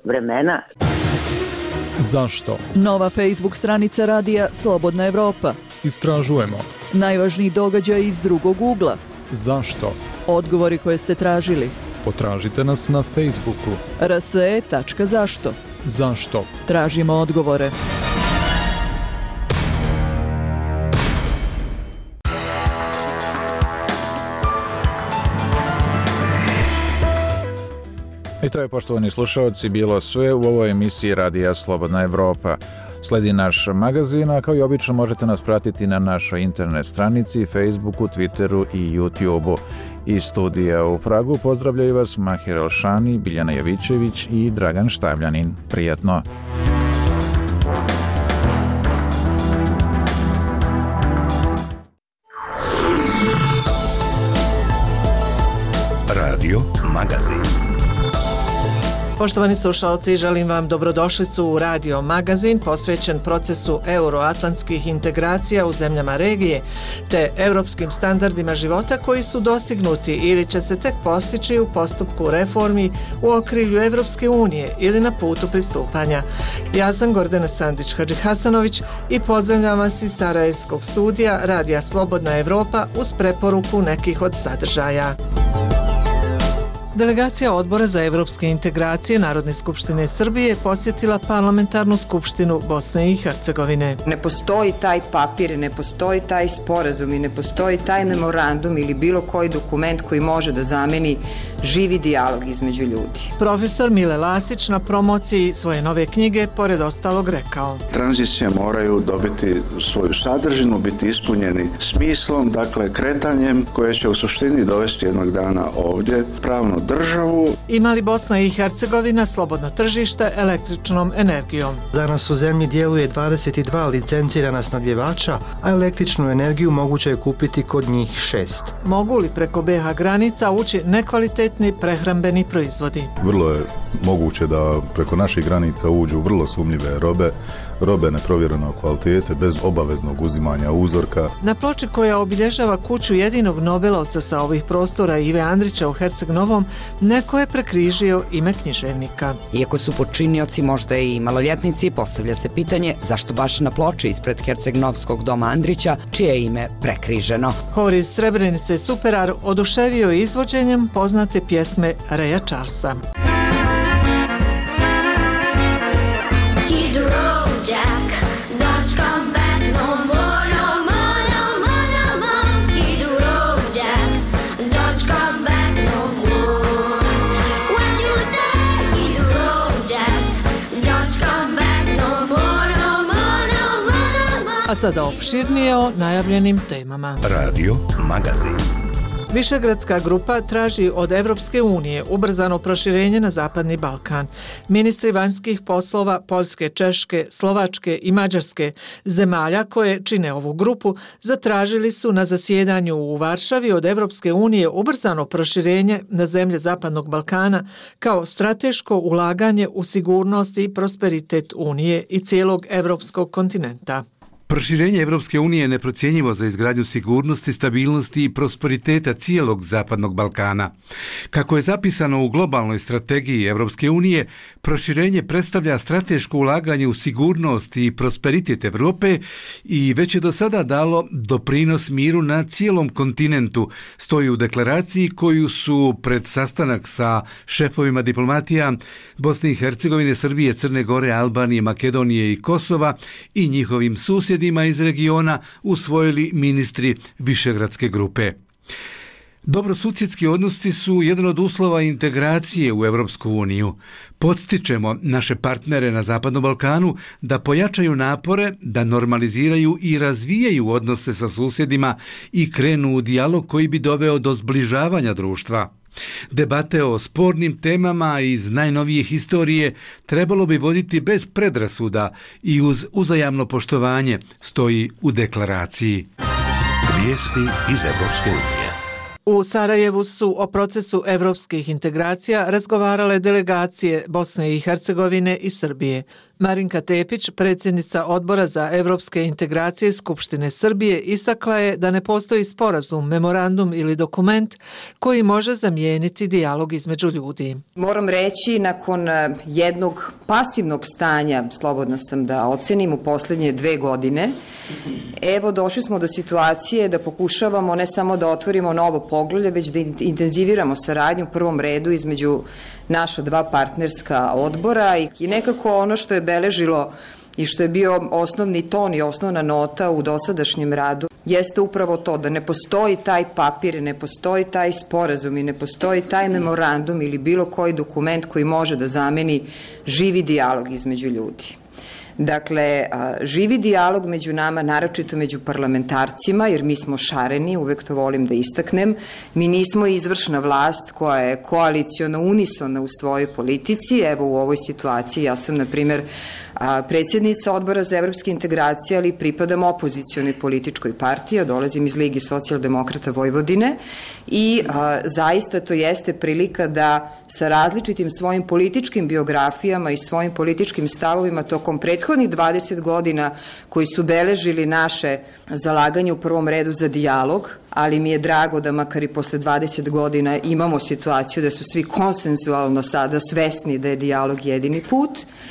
vremena. Zašto? Nova Facebook stranica radija Slobodna Evropa. Istražujemo. Najvažniji događaj iz drugog ugla. Zašto? Odgovori koje ste tražili. Potražite nas na Facebooku. r s e tačka zašto. Zašto? Tražimo odgovore. I to je, poštovani slušalci, bilo sve u ovoj emisiji Radija Slobodna Evropa. Sledi naš magazin, a kao i obično možete nas pratiti na našoj internet stranici, Facebooku, Twitteru i YouTubeu. Iz studija u Pragu pozdravljaju vas Mahir Elšani, Biljana Jovićević i Dragan Štavljanin. Prijatno! Radio Magazin. Poštovani slušalci, želim vam dobrodošlicu u Radio Magazin posvećen procesu euroatlantskih integracija u zemljama regije te europskim standardima života koji su dostignuti ili će se tek postići u postupku reformi u okrilju Evropske unije ili na putu pristupanja. Ja sam Gordana Sandić-Hadžihasanović i pozdravljam vas iz Sarajevskog studija Radija Slobodna Evropa uz preporuku nekih od sadržaja. Delegacija Odbora za evropske integracije Narodne skupštine Srbije posjetila parlamentarnu skupštinu Bosne i Hercegovine. Ne postoji taj papir, ne postoji taj sporazum i ne postoji taj memorandum ili bilo koji dokument koji može da zameni živi dijalog između ljudi. Profesor Mile Lasić na promociji svoje nove knjige pored ostalog rekao: tranzicije moraju dobiti svoju sadržinu, biti ispunjeni smislom, dakle kretanjem koje će u suštini dovesti jednog dana ovdje pravno državu. Ima li Bosna i Hercegovina slobodno tržište električnom energijom? Danas u zemlji djeluje dvadeset dva licencirana snabdjevača, a električnu energiju moguće je kupiti kod njih šest. Mogu li preko be ha granica ući nekvalitetni prehrambeni proizvodi? Vrlo je moguće da preko naših granica uđu vrlo sumnjive robe, robe neprovjerene kvalitete bez obaveznog uzimanja uzorka. Na ploči koja obilježava kuću jedinog Nobelovca sa ovih prostora Ive Andrića u Herceg Novom, neko je prekrižio ime književnika. Iako su počinioci možda i maloljetnici, postavlja se pitanje zašto baš na ploči ispred Herceg-Novskog doma Andrića, čije je ime prekriženo. Hor iz Srebrenice Superar oduševio izvođenjem poznate pjesme Raya Charlesa. A sada opširnije o najavljenim temama. Radio Magazin. Višegradska grupa traži od Evropske unije ubrzano proširenje na Zapadni Balkan. Ministri vanjskih poslova Poljske, Češke, Slovačke i Mađarske, zemalja koje čine ovu grupu, zatražili su na zasjedanju u Varšavi od Evropske unije ubrzano proširenje na zemlje Zapadnog Balkana kao strateško ulaganje u sigurnost i prosperitet Unije i cijelog evropskog kontinenta. Proširenje Evropske unije je neprocjenjivo za izgradnju sigurnosti, stabilnosti i prosperiteta cijelog Zapadnog Balkana. Kako je zapisano u globalnoj strategiji Evropske unije, proširenje predstavlja strateško ulaganje u sigurnost i prosperitet Evrope i već je do sada dalo doprinos miru na cijelom kontinentu, stoji u deklaraciji koju su pred sastanak sa šefovima diplomatija Bosne i Hercegovine, Srbije, Crne Gore, Albanije, Makedonije i Kosova i njihovim susjedima iz regiona usvojili ministri Višegradske grupe. Dobrosusjedski odnosi su jedan od uslova integracije u Evropsku uniju. Podstičemo naše partnere na Zapadnom Balkanu da pojačaju napore, da normaliziraju i razvijaju odnose sa susjedima i krenu u dijalog koji bi doveo do zbližavanja društva. Debate o spornim temama iz najnovije historije trebalo bi voditi bez predrasuda i uz uzajamno poštovanje, stoji u deklaraciji. Vijesti iz Evropske unije. U Sarajevu su o procesu evropskih integracija razgovarale delegacije Bosne i Hercegovine i Srbije. Marinka Tepić, predsjednica Odbora za evropske integracije Skupštine Srbije, istakla je da ne postoji sporazum, memorandum ili dokument koji može zamijeniti dijalog između ljudi. Moram reći, nakon jednog pasivnog stanja, slobodna sam da ocenim, u posljednje dve godine, evo došli smo do situacije da pokušavamo ne samo da otvorimo novo poglavlje, već da intenziviramo saradnju u prvom redu između naša dva partnerska odbora i nekako ono što je beležilo i što je bio osnovni ton i osnovna nota u dosadašnjem radu jeste upravo to da ne postoji taj papir, ne postoji taj sporazum i ne postoji taj memorandum ili bilo koji dokument koji može da zameni živi dijalog između ljudi. Dakle, živi dijalog među nama, naročito među parlamentarcima, jer mi smo šareni, uvek to volim da istaknem. Mi nismo izvršna vlast koja je koalicijono unisona u svojoj politici. Evo u ovoj situaciji ja sam, na primjer, predsjednica Odbora za evropske integracije, ali pripadam opozicionoj političkoj partiji, a dolazim iz Lige socijaldemokrata Vojvodine i a, zaista to jeste prilika da sa različitim svojim političkim biografijama i svojim političkim stavovima tokom prethodnih dvadeset godina koji su beležili naše zalaganje u prvom redu za dijalog, ali mi je drago da makar i posle dvadeset godina imamo situaciju da su svi konsensualno sada svesni da je dijalog jedini put,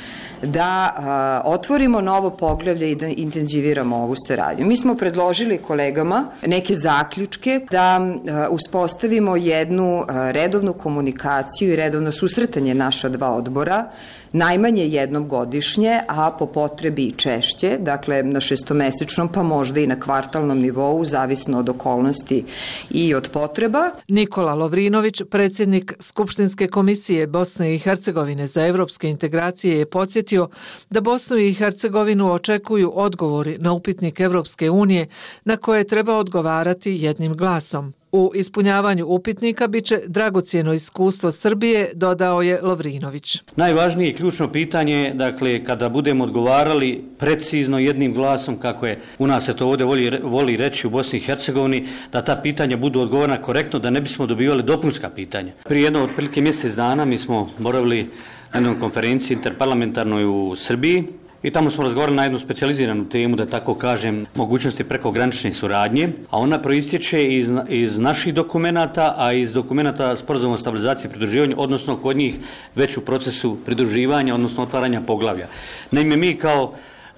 da a, otvorimo novo poglavlje i da intenziviramo ovu saradnju. Mi smo predložili kolegama neke zaključke da a, uspostavimo jednu a, redovnu komunikaciju i redovno susretanje naša dva odbora, najmanje jednom godišnje, a po potrebi i češće, dakle na šestomesečnom pa možda i na kvartalnom nivou, zavisno od okolnosti i od potreba. Nikola Lovrinović, predsjednik Skupštinske komisije Bosne i Hercegovine za evropske integracije, je podsjetio da Bosnu i Hercegovinu očekuju odgovori na upitnik Evropske unije na koje treba odgovarati jednim glasom. U ispunjavanju upitnika biće dragocjeno iskustvo Srbije, dodao je Lovrinović. Najvažnije i ključno pitanje, dakle, kada budemo odgovarali precizno jednim glasom, kako je u nas se to ovdje voli, voli reći u Bosni i Hercegovini, da ta pitanja budu odgovorena korektno, da ne bismo dobivali dopunska pitanja. Prije jedno otprilike mjesec dana mi smo boravili na jednoj konferenciji interparlamentarnoj u Srbiji, i tamo smo razgovarali na jednu specijaliziranu temu, da tako kažem, mogućnosti prekogranične suradnje, a ona proistječe iz, iz naših dokumenata, a iz dokumenata Sporazuma o stabilizaciji i pridruživanju, odnosno kod njih već u procesu pridruživanja, odnosno otvaranja poglavlja. Naime, mi kao e,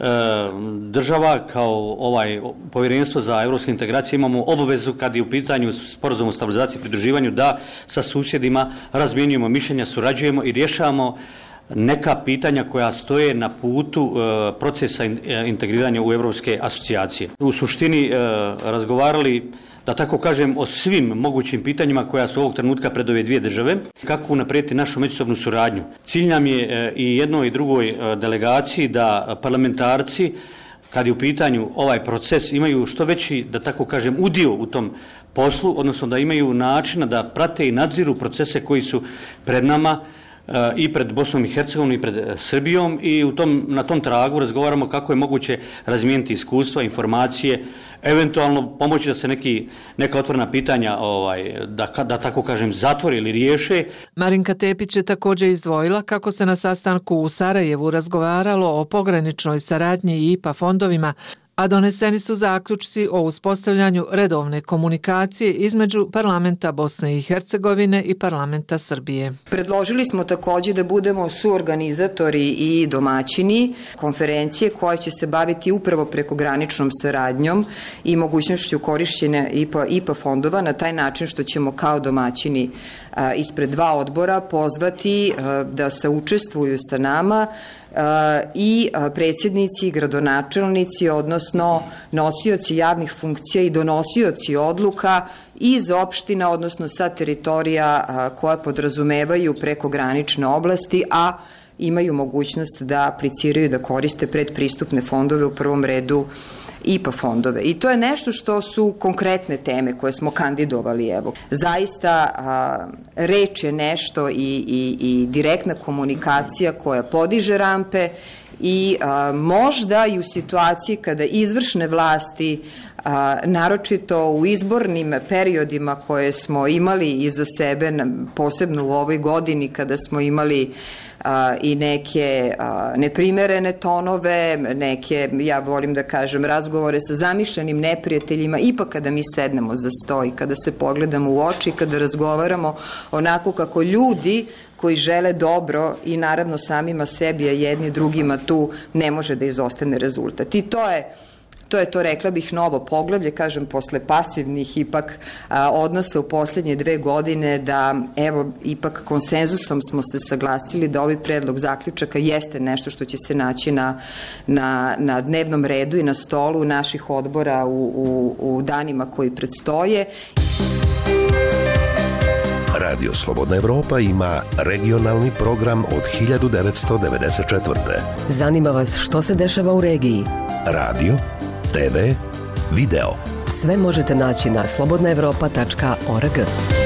država, kao ovaj povjerenstvo za evropske integracije imamo obavezu kad je u pitanju Sporazum o stabilizaciji i pridruživanju da sa susjedima razmjenjujemo mišljenja, surađujemo i rješavamo neka pitanja koja stoje na putu e, procesa in, e, integriranja u evropske asocijacije. U suštini e, razgovarali, da tako kažem, o svim mogućim pitanjima koja su ovog trenutka pred ove dvije države, kako unaprijediti našu međusobnu suradnju. Cilj nam je e, i jednoj i drugoj e, delegaciji da parlamentarci, kad je u pitanju ovaj proces, imaju što veći, da tako kažem, udio u tom poslu, odnosno da imaju načina da prate i nadziru procese koji su pred nama, i pred Bosnom i Hercegovinom i pred Srbijom, i u tom, na tom tragu razgovaramo kako je moguće razmijeniti iskustva, informacije, eventualno pomoći da se neki, neka otvorena pitanja ovaj, da, da tako kažem zatvori ili riješe. Marinka Tepić je također izdvojila kako se na sastanku u Sarajevu razgovaralo o pograničnoj saradnji i I P A fondovima, a doneseni su zaključci o uspostavljanju redovne komunikacije između parlamenta Bosne i Hercegovine i parlamenta Srbije. Predložili smo također da budemo suorganizatori i domaćini konferencije koja će se baviti upravo prekograničnom saradnjom i mogućnošću korišćenja I P A, I P A fondova na taj način što ćemo kao domaćini a, ispred dva odbora pozvati a, da se učestvuju sa nama i predsjednici, gradonačelnici, odnosno nosioci javnih funkcija i donosioci odluka iz opština, odnosno sa teritorija koja podrazumevaju prekogranične oblasti, a imaju mogućnost da apliciraju da koriste predpristupne fondove, u prvom redu I P A fondove. I to je nešto što su konkretne teme koje smo kandidovali. Evo. Zaista a, reč je nešto i, i, i direktna komunikacija koja podiže rampe i a, možda i u situaciji kada izvršne vlasti a, naročito u izbornim periodima koje smo imali iza sebe, posebno u ovoj godini kada smo imali a, i neke a, neprimerene tonove, neke, ja volim da kažem, razgovore sa zamišljenim neprijateljima, ipak kada mi sednemo za sto i kada se pogledamo u oči, kada razgovaramo onako kako ljudi koji žele dobro i naravno samima sebi, a jedni drugima, tu ne može da izostane rezultat. I to je To je to, rekla bih, novo poglavlje, kažem, posle pasivnih ipak a, odnosa u poslednje dve godine, da evo, ipak konsenzusom smo se saglasili da ovaj predlog zaključaka jeste nešto što će se naći na, na, na dnevnom redu i na stolu naših odbora u, u, u danima koji predstoje. Radio Slobodna Evropa ima regionalni program od hiljadu devetsto devedeset četvrte. Zanima vas što se dešava u regiji? Radio, te ve, video. Sve možete naći na slobodna evropa tačka org.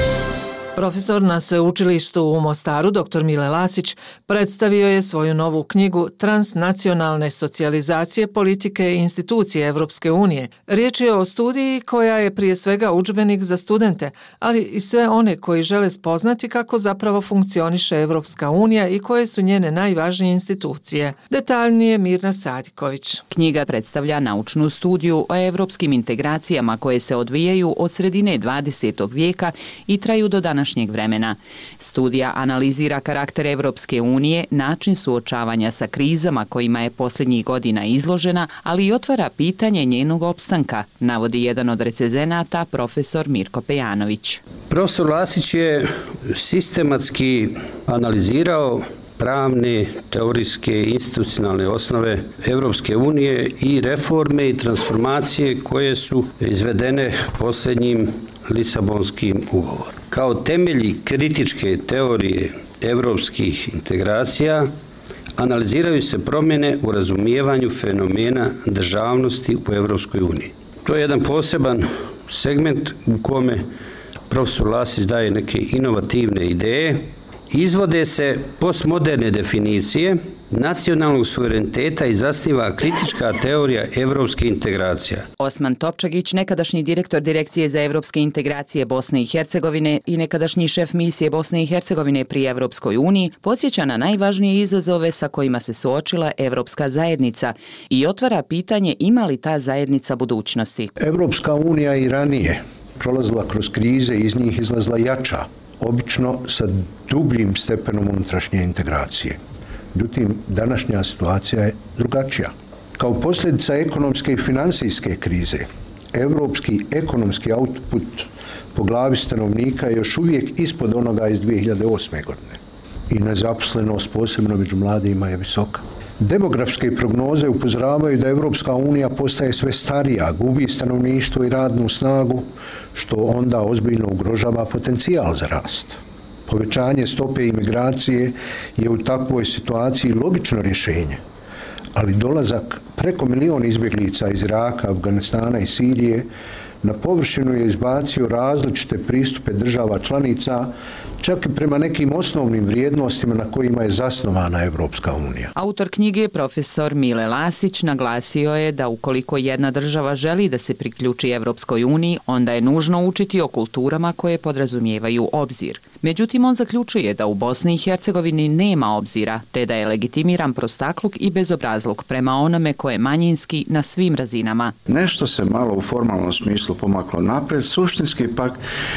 Profesor na sveučilištu u Mostaru, dr Mile Lasić, predstavio je svoju novu knjigu Transnacionalne socijalizacije politike i institucije Evropske unije. Riječ je o studiji koja je prije svega udžbenik za studente, ali i sve one koji žele spoznati kako zapravo funkcioniše Evropska unija i koje su njene najvažnije institucije. Detaljnije Mirna Sadiković. Knjiga predstavlja naučnu studiju o evropskim integracijama koje se odvijaju od sredine dvadesetog vijeka i traju do današnjeg vremena. Studija analizira karakter Evropske unije, način suočavanja sa krizama kojima je posljednjih godina izložena, ali i otvara pitanje njenog opstanka, navodi jedan od recenzenata, profesor Mirko Pejanović. Profesor Lasić je sistematski analizirao pravne, teorijske i institucionalne osnove Evropske unije i reforme i transformacije koje su izvedene posljednjim Lisabonskim ugovorom. Kao temelji kritičke teorije evropskih integracija analiziraju se promjene u razumijevanju fenomena državnosti u Evropskoj uniji. To je jedan poseban segment u kome profesor Lasić daje neke inovativne ideje. Izvode se postmoderne definicije nacionalnog suvereniteta i zasniva kritička teorija evropske integracije. Osman Topčagić, nekadašnji direktor Direkcije za evropske integracije Bosne i Hercegovine i nekadašnji šef misije Bosne i Hercegovine pri Evropskoj uniji, podsjeća na najvažnije izazove sa kojima se suočila Evropska zajednica i otvara pitanje ima li ta zajednica budućnosti. Evropska unija i ranije prolazila kroz krize i iz njih izlazila jača, obično sa dubljim stepenom unutrašnje integracije. Međutim, današnja situacija je drugačija. Kao posljedica ekonomske i financijske krize, evropski ekonomski output po glavi stanovnika je još uvijek ispod onoga iz dvije hiljade osme. godine. I nezaposlenost, posebno među mladima, je visoka. Demografske prognoze upozoravaju da Evropska unija postaje sve starija, gubi stanovništvo i radnu snagu, što onda ozbiljno ugrožava potencijal za rast. Povećanje stope imigracije je u takvoj situaciji logično rješenje, ali dolazak preko milion izbjeglica iz Iraka, Afganistana i Sirije na površinu je izbacio različite pristupe država članica, čak i prema nekim osnovnim vrijednostima na kojima je zasnovana Evropska unija. Autor knjige, profesor Mile Lasić, naglasio je da ukoliko jedna država želi da se priključi Evropskoj uniji, onda je nužno učiti o kulturama koje podrazumijevaju obzir. Međutim, on zaključuje da u Bosni i Hercegovini nema obzira, te da je legitimiran prostakluk i bezobrazluk prema onome koje je manjinski na svim razinama. Nešto se malo u formalnom smislu pomaklo napred, suštinski pak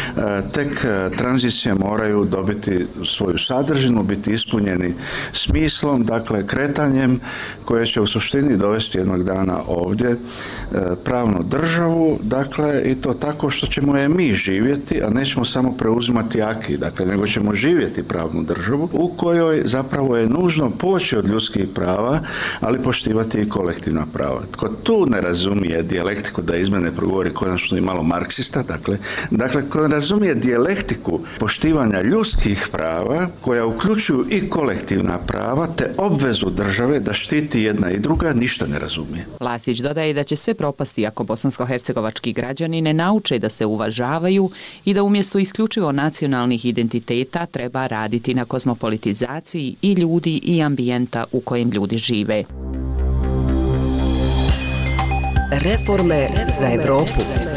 tek tranzicije moraju dobiti svoju sadržinu, biti ispunjeni smislom, dakle kretanjem koje će u suštini dovesti jednog dana ovdje pravnu državu, dakle i to tako što ćemo je mi živjeti, a nećemo samo preuzimati aki, dakle nego ćemo živjeti pravnu državu u kojoj zapravo je nužno poći od ljudskih prava, ali poštivati i kolektivna prava. Tko tu ne razumije dijalektiku, da iz mene progovori konačno i malo marksista, dakle, dakle ko ne razumije dijalektiku poštivanja ljudskih prava koja uključuju i kolektivna prava te obvezu države da štiti jedna i druga, ništa ne razumije. Lasić dodaje da će sve propasti ako bosansko-hercegovački građani ne nauče da se uvažavaju i da umjesto isključivo nacionalnih identiteta treba raditi na kozmopolitizaciji i ljudi i ambijenta u kojem ljudi žive. Reforme za Evropu.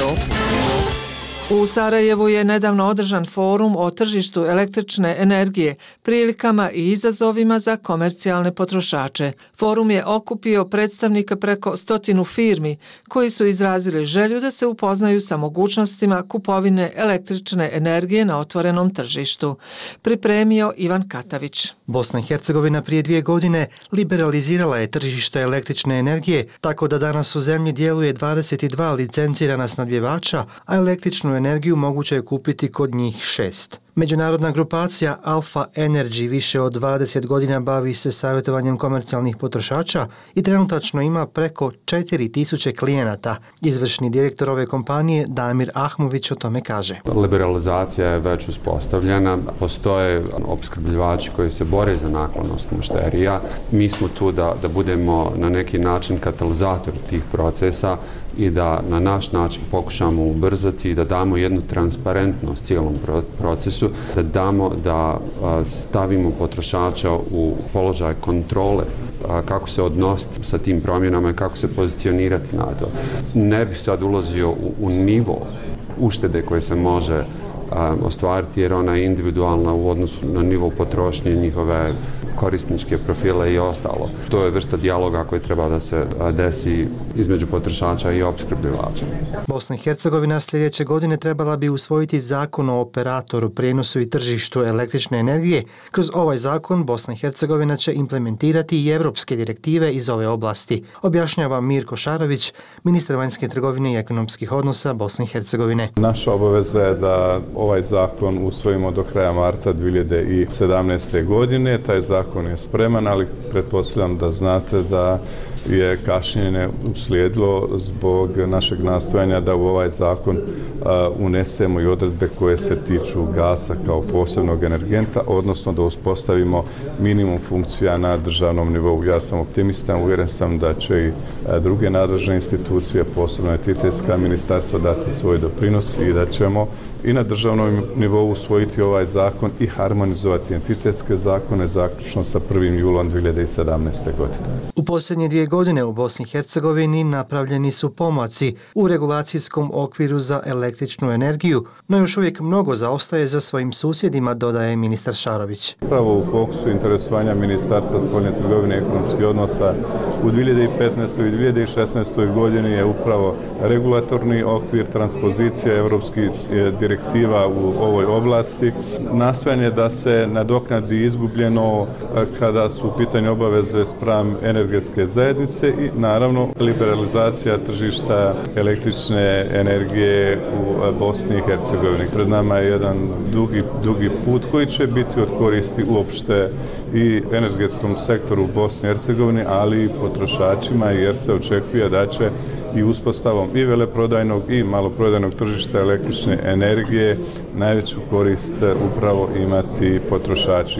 U Sarajevu je nedavno održan forum o tržištu električne energije, prilikama i izazovima za komercijalne potrošače. Forum je okupio predstavnika preko stotinu firmi koji su izrazili želju da se upoznaju sa mogućnostima kupovine električne energije na otvorenom tržištu. Pripremio Ivan Katavić. Bosna i Hercegovina prije dvije godine liberalizirala je tržište električne energije, tako da danas u zemlji djeluje dvadeset dva licencirana snabdjevača, a električnu energiju moguće je kupiti kod njih šest. Međunarodna grupacija Alpha Energy više od dvadeset godina bavi se savjetovanjem komercijalnih potrošača i trenutačno ima preko četiri tisuće klijenata. Izvršni direktor ove kompanije Damir Ahmović o tome kaže. Liberalizacija je već uspostavljena, postoje opskrbljivači koji se bore za naklonost mušterija. Mi smo tu da, da budemo na neki način katalizator tih procesa i da na naš način pokušamo ubrzati i da damo jednu transparentnost cijelom procesu, da damo da stavimo potrošača u položaj kontrole kako se odnositi sa tim promjenama i kako se pozicionirati na to. Ne bih sad ulazio u, u nivo uštede koje se može ostvariti jer ona je individualna u odnosu na nivo potrošnje, njihove korisničke profile i ostalo. To je vrsta dijaloga koji treba da se desi između potrošača i opskrbljivača. Bosna i Hercegovina sljedeće godine trebala bi usvojiti zakon o operatoru, prijenosu i tržištu električne energije. Kroz ovaj zakon Bosna i Hercegovina će implementirati i evropske direktive iz ove oblasti, objašnjava Mirko Šarović, ministar vanjske trgovine i ekonomskih odnosa Bosne i Hercegovine. Naša obaveza je da ovaj zakon usvojimo do kraja marta dvije hiljade sedamnaeste. godine. Taj zakon je spreman, ali pretpostavljam da znate da je kašnjenje uslijedilo zbog našeg nastojanja da u ovaj zakon a, unesemo i odredbe koje se tiču gasa kao posebnog energenta, odnosno da uspostavimo minimum funkcija na državnom nivou. Ja sam optimista, uvjeren sam da će i a, druge nadležne institucije, posebno entitetska ministarstva, dati svoj doprinos i da ćemo i na državnom nivou usvojiti ovaj zakon i harmonizovati entitetske zakone zaključno sa prvim julom dvije hiljade sedamnaeste. godine. U posljednje dvije godine u Bosni i Hercegovini napravljeni su pomaci u regulacijskom okviru za električnu energiju, no još uvijek mnogo zaostaje za svojim susjedima, dodaje ministar Šarović. Pravo u fokusu interesovanja Ministarstva spoljne trgovine i ekonomskih odnosa u dvije hiljade petnaestoj i dvije hiljade šesnaestoj. godini je upravo regulatorni okvir, transpozicija evropskih direktiva u ovoj oblasti, nastojanje da se nadoknadi izgubljeno kada su u pitanju obaveze spram energetske zajednice i naravno liberalizacija tržišta električne energije u Bosni i Hercegovini. Pred nama je jedan dugi, dugi put koji će biti od koristi uopšte i energetskom sektoru u Bosni i Hercegovini, ali i potrošačima, jer se očekuje da će i uspostavom i veleprodajnog i maloprodajnog tržišta električne energije najveću korist upravo imati potrošači.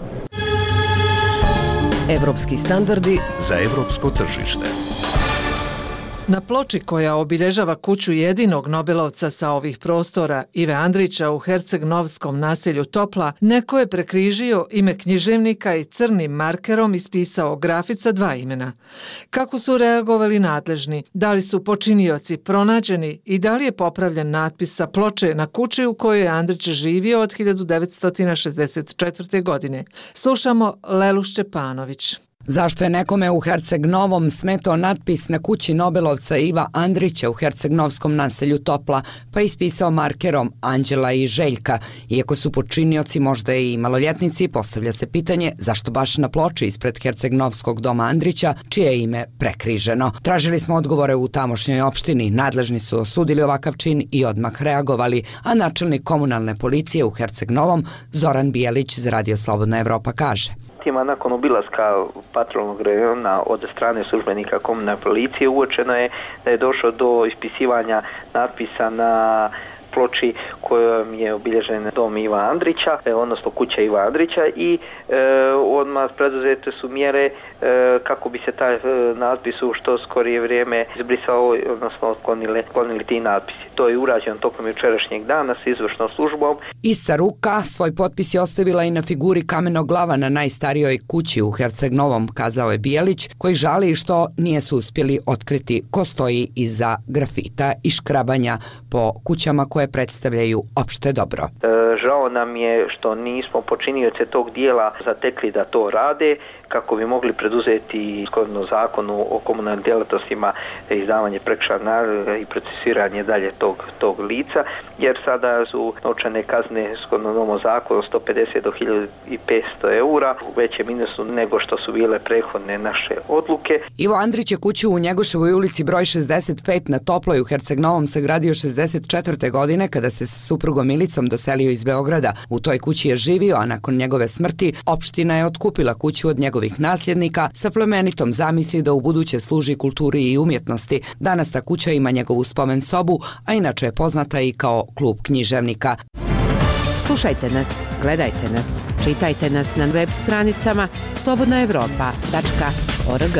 Evropski standardi za evropsko tržište. Na ploči koja obilježava kuću jedinog Nobelovca sa ovih prostora, Ive Andrića u Herceg-Novskom naselju Topla, neko je prekrižio ime književnika i crnim markerom ispisao grafit sa dva imena. Kako su reagovali nadležni, da li su počinioci pronađeni i da li je popravljen natpis sa ploče na kući u kojoj je Andrić živio od hiljadu devetsto šezdeset četvrte. godine. Slušamo Lelu Šćepanović. Zašto je nekome u Herceg-Novom smetao natpis na kući Nobelovca Iva Andrića u Herceg-Novskom naselju Topla, pa ispisao markerom Anđela i Željka? Iako su počinioci možda i maloljetnici, postavlja se pitanje zašto baš na ploči ispred Herceg-Novskog doma Andrića, čije je ime prekriženo. Tražili smo odgovore u tamošnjoj opštini, nadležni su osudili ovakav čin i odmah reagovali, a načelnik komunalne policije u Herceg-Novom Zoran Bijelić za Radio Slobodna Evropa kaže. Nakon obilaska patrolnog rejona od strane službenika komunalne policije uočeno je da je došlo do ispisivanja natpisa na ploči kojom je obilježen dom Iva Andrića, odnosno kuća Iva Andrića i e, odmah preduzete su mjere e, kako bi se taj e, natpis u što skorije vrijeme izbrisao, odnosno otklonili, otklonili ti natpisi. To je urađeno tokom jučerašnjeg dana s izvršnom službom. Ista ruka svoj potpis je ostavila i na figuri kamenog glava na najstarijoj kući u Herceg Novom, kazao je Bijelić, koji žali što nije su uspjeli otkriti ko stoji iza grafita i škrabanja po kućama koje predstavljaju opšte dobro. E, žao nam je što nismo počinioce tog dijela zatekli da to rade, kako bi mogli preduzeti shodno zakonu o komunalnim djelatnostima izdavanje prekršajnog naloga i procesiranje dalje tog, tog lica, jer sada su novčane kazne shodno novom zakonu sto pedeset do hiljadu petsto eura u većem minusu nego što su bile prethodne naše odluke. Ivo Andrić je kuću u Njegoševoj ulici broj šezdeset pet na Toploj u Herceg Novom sagradio šezdeset četvrte godine kada se sa suprugom Milicom doselio iz Beograda. U toj kući je živio, a nakon njegove smrti opština je otkupila kuću od njegovih nasljednika sa plemenitom zamisli da u buduće služi kulturi i umjetnosti. Danas ta kuća ima njegovu spomen sobu, a inače je poznata i kao klub književnika. Slušajte nas, gledajte nas, čitajte nas na web stranicama slobodna evropa tačka org.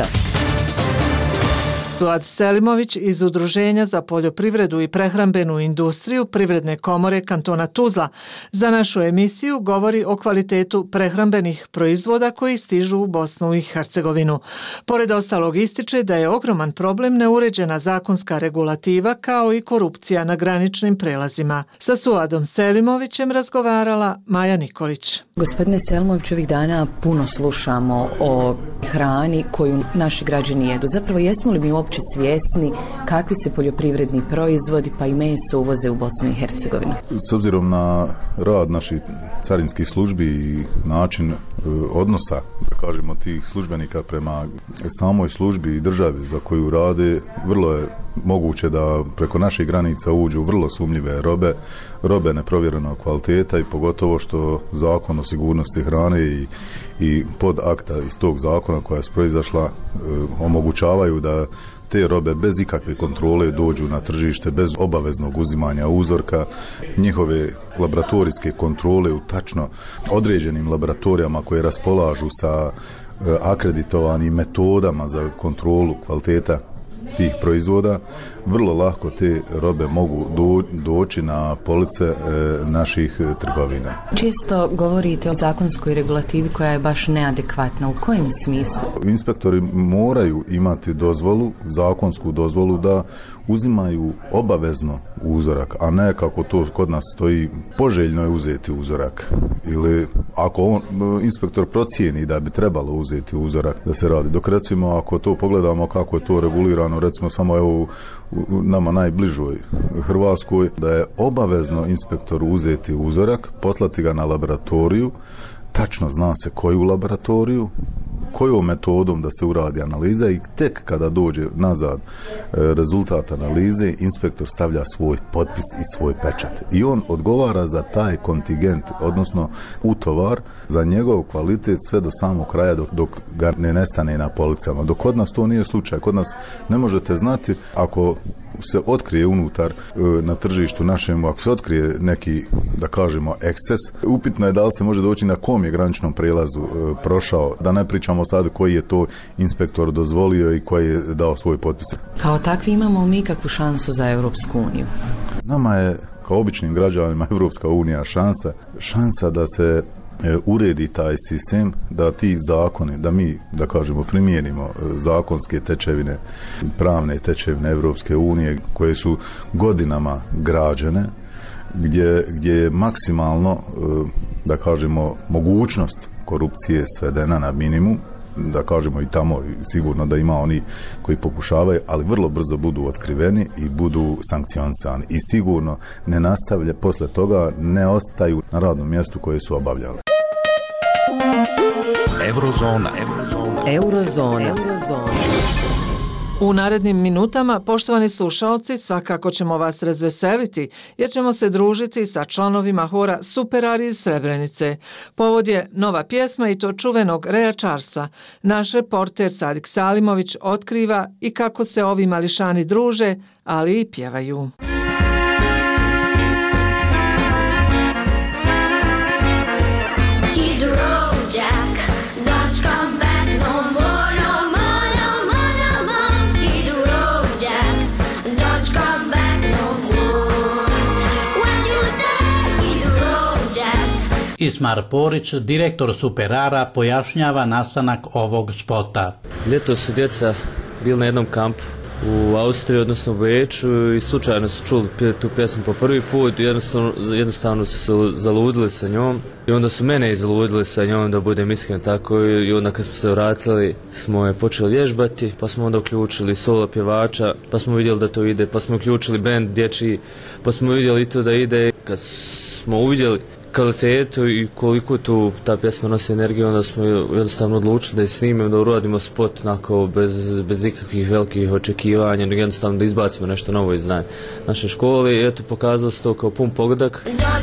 Suad Selimović iz Udruženja za poljoprivredu i prehrambenu industriju Privredne komore kantona Tuzla za našu emisiju govori o kvalitetu prehrambenih proizvoda koji stižu u Bosnu i Hercegovinu. Pored ostalog ističe da je ogroman problem neuređena zakonska regulativa kao i korupcija na graničnim prelazima. Sa Suadom Selimovićem razgovarala Maja Nikolić. Gospodine Selimović, ovih dana puno slušamo o hrani koju naši građani jedu. Zapravo jesmo li mi uopće svjesni kakvi se poljoprivredni proizvodi pa i meso uvoze u Bosnu i Hercegovinu? S obzirom na rad naših carinskih službi i način odnosa, da kažemo, tih službenika prema samoj službi i državi za koju rade, vrlo je moguće da preko naših granica uđu vrlo sumnjive robe, robe neprovjerenog kvaliteta i pogotovo što zakon o sigurnosti hrane i, i podakta iz tog zakona koja je proizašla e, omogućavaju da te robe bez ikakve kontrole dođu na tržište bez obaveznog uzimanja uzorka. Njihove laboratorijske kontrole u tačno određenim laboratorijama koje raspolažu sa akreditovanim metodama za kontrolu kvaliteta tih proizvoda, vrlo lako te robe mogu do, doći na police e, naših trgovina. Često govorite o zakonskoj regulativi koja je baš neadekvatna. U kojem smislu? Inspektori moraju imati dozvolu, zakonsku dozvolu da uzimaju obavezno uzorak, a ne kako to kod nas stoji, poželjno je uzeti uzorak. Ili ako on, inspektor procijeni da bi trebalo uzeti uzorak da se radi. Dok recimo ako to pogledamo kako je to regulirano, recimo samo evo u, u nama najbližoj Hrvatskoj, da je obavezno inspektoru uzeti uzorak, poslati ga na laboratoriju, tačno zna se koju laboratoriju, kojom metodom da se uradi analiza i tek kada dođe nazad rezultat analize, inspektor stavlja svoj potpis i svoj pečat. I on odgovara za taj kontingent, odnosno utovar, za njegov kvalitet sve do samog kraja dok, dok ga ne nestane na policama. Dok kod nas to nije slučaj. Kod nas ne možete znati ako se otkrije unutar na tržištu našem, ako se otkrije neki, da kažemo, eksces, upitno je da li se može doći na kom je graničnom prelazu e, prošao, da ne pričamo sad koji je to inspektor dozvolio i koji je dao svoj potpis. Kao takvi imamo li mi kakvu šansu za Europsku uniju? Nama je, kao običnim građanima, Europska unija šansa, šansa da se uredi taj sistem, da ti zakoni, da mi, da kažemo, primijenimo zakonske tečevine, pravne tečevine Evropske unije koje su godinama građene, gdje, gdje je maksimalno, da kažemo, mogućnost korupcije svedena na minimum, da kažemo i tamo sigurno da ima oni koji pokušavaju, ali vrlo brzo budu otkriveni i budu sankcionisani i sigurno ne nastavlja posle toga, ne ostaju na radnom mjestu koje su obavljali. Eurozona. Eurozona. Eurozona. Eurozona. U narednim minutama, poštovani slušalci, svakako ćemo vas razveseliti jer ćemo se družiti sa članovima hora Superari iz Srebrenice. Povod je nova pjesma i to čuvenog Rea Charlesa. Naš reporter Sadik Salimović otkriva i kako se ovi mališani druže, ali i pjevaju. Ismar Porić, direktor Superara, pojašnjava nastanak ovog spota. Ljeto su djeca bili na jednom kampu u Austriji, odnosno u Beču, i slučajno su čuli tu pjesmu po prvi put, jednostavno, jednostavno su se zaludili sa njom i onda su mene i zaludili sa njom, da budem iskren tako, i onda kad smo se vratili smo je počeli vježbati, pa smo onda uključili solo pjevača, pa smo vidjeli da to ide, pa smo uključili bend dječji, pa smo vidjeli to da ide. Kad smo uvidjeli kvalitetu i koliko tu ta pjesma nosi energiju, onda smo jednostavno odlučili da je snimimo, da uradimo spot onako bez, bez ikakvih velikih očekivanja, nego jednostavno da izbacimo nešto novo iz naše škole i eto pokazalo se to kao pun pogodak.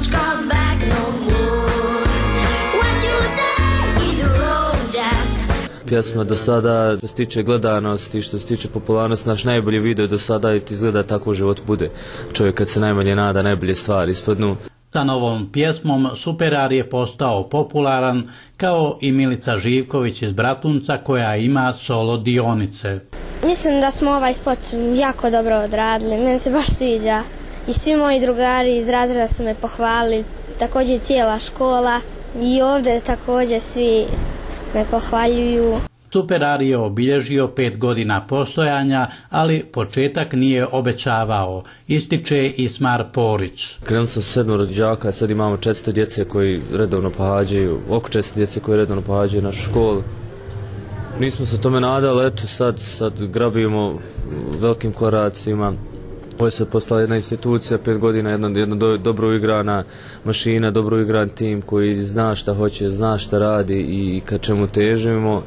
Pjesma do sada, što se tiče gledanosti, što se tiče popularnosti, naš najbolji video do sada i ti izgleda tako u životu bude. Čovjek kad se najmanje nada, najbolje stvari ispadnu. Sa novom pjesmom Superar je postao popularan, kao i Milica Živković iz Bratunca koja ima solo dionice. Mislim da smo ovaj spot jako dobro odradili, meni se baš sviđa. I svi moji drugari iz razreda su me pohvalili, također cijela škola i ovdje također svi me pohvaljuju. Superar je obilježio pet godina postojanja, ali početak nije obećavao, ističe Ismar Porić. Krenuli sam su sedmoro đaka, sad imamo četiristo djece koji redovno pohađaju, oko četiristo djece koji redovno pohađaju našu školu. Nismo se tome nadali, eto sad, sad grabimo velikim koracima. Ovo je se postala jedna institucija, pet godina, jedna, jedna do, dobro igrana mašina, dobro igran tim koji zna šta hoće, zna šta radi i ka čemu težimo.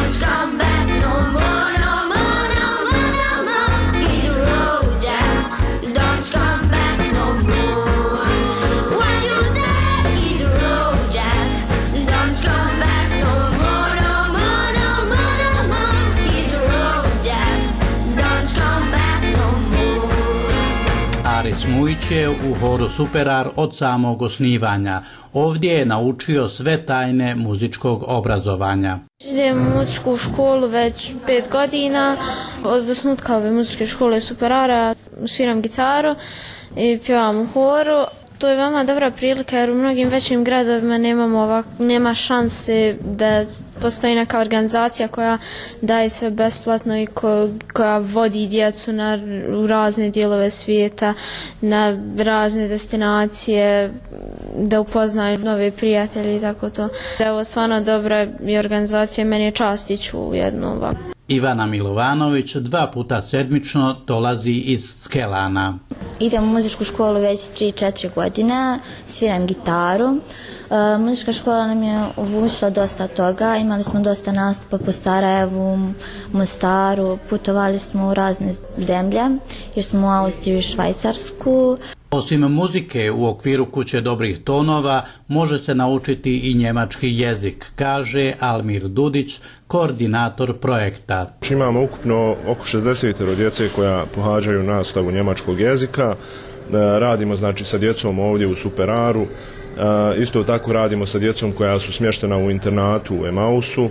Aris Mujić je u horu Superar od samog osnivanja. Ovdje je naučio sve tajne muzičkog obrazovanja. Idem u muzičku školu već pet godina. Od osnutka ove muzičke škole Superara sviram gitaru i pjevam u horu. To je veoma dobra prilika jer u mnogim većim gradovima nemamo ovak, nema šanse da postoji neka organizacija koja daje sve besplatno i ko, koja vodi djecu na, u razne dijelove svijeta, na razne destinacije, da upoznaju nove prijatelje i tako to. Da je ovo stvarno dobra i organizacija, meni je čast ići u jednu ovakvu. Ivana Milovanović dva puta sedmično dolazi iz Skelana. Idem u muzičku školu već tri četiri godine, sviram gitaru. E, muzička škola nam je obučila dosta toga, imali smo dosta nastupa po Sarajevu, Mostaru, putovali smo u razne zemlje, jer smo u Austriju i Švajcarsku. Osim muzike u okviru Kuće dobrih tonova može se naučiti i njemački jezik, kaže Almir Dudić, koordinator projekta. Imamo ukupno oko šezdeset djece koja pohađaju nastavu njemačkog jezika. Radimo znači sa djecom ovdje u Superaru. Isto tako radimo sa djecom koja su smještena u internatu u Emausu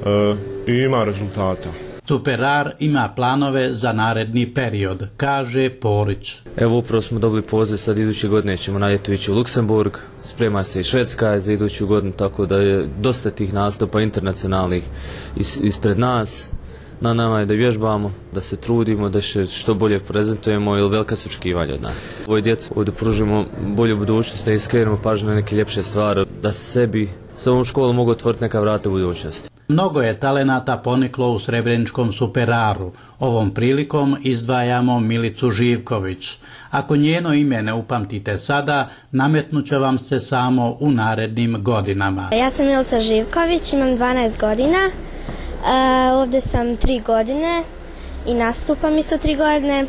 i ima rezultata. Superar ima planove za naredni period, kaže Porić. Evo upravo smo dobili poziv, sad iduće godine ćemo na ljetu ići u Luksemburg, sprema se i Švedska za iduću godinu, tako da je dosta tih nastupa internacionalnih is, ispred nas. Na nama je da vježbamo, da se trudimo, da se što bolje prezentujemo, jer velika su očekivanja od nas. Ovoj djecu ovdje pružimo bolju budućnost, da iskrenemo pažnju na neke ljepše stvari, da sebi sa ovom školom mogu otvoriti neka vrata u budućnosti. Mnogo je talenata poniklo u Srebreničkom Superaru. Ovom prilikom izdvajamo Milicu Živković. Ako njeno ime ne upamtite sada, nametnut će vam se samo u narednim godinama. Ja sam Milica Živković, imam dvanaest godina. Uh, ovdje sam tri godine i nastupam isto tri godine.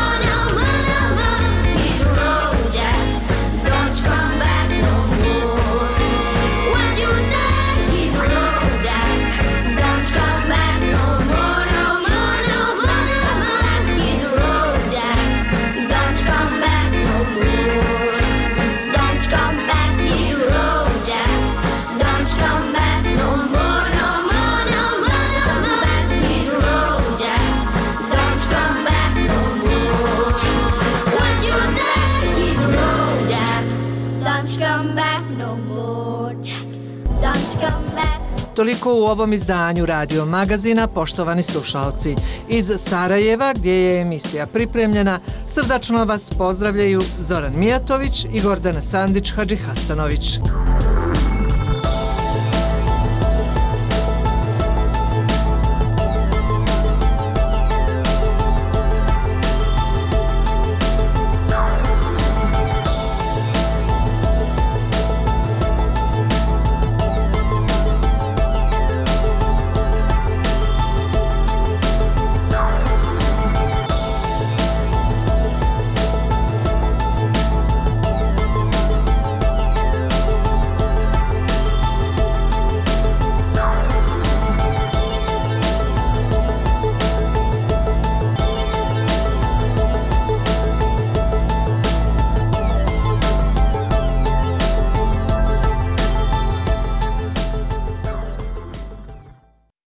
Don't come back no more. Toliko u ovom izdanju Radio Magazina, poštovani slušalci. Iz Sarajeva, gdje je emisija pripremljena, srdačno vas pozdravljaju Zoran Mijatović i Gordana Sandić-Hadžihasanović.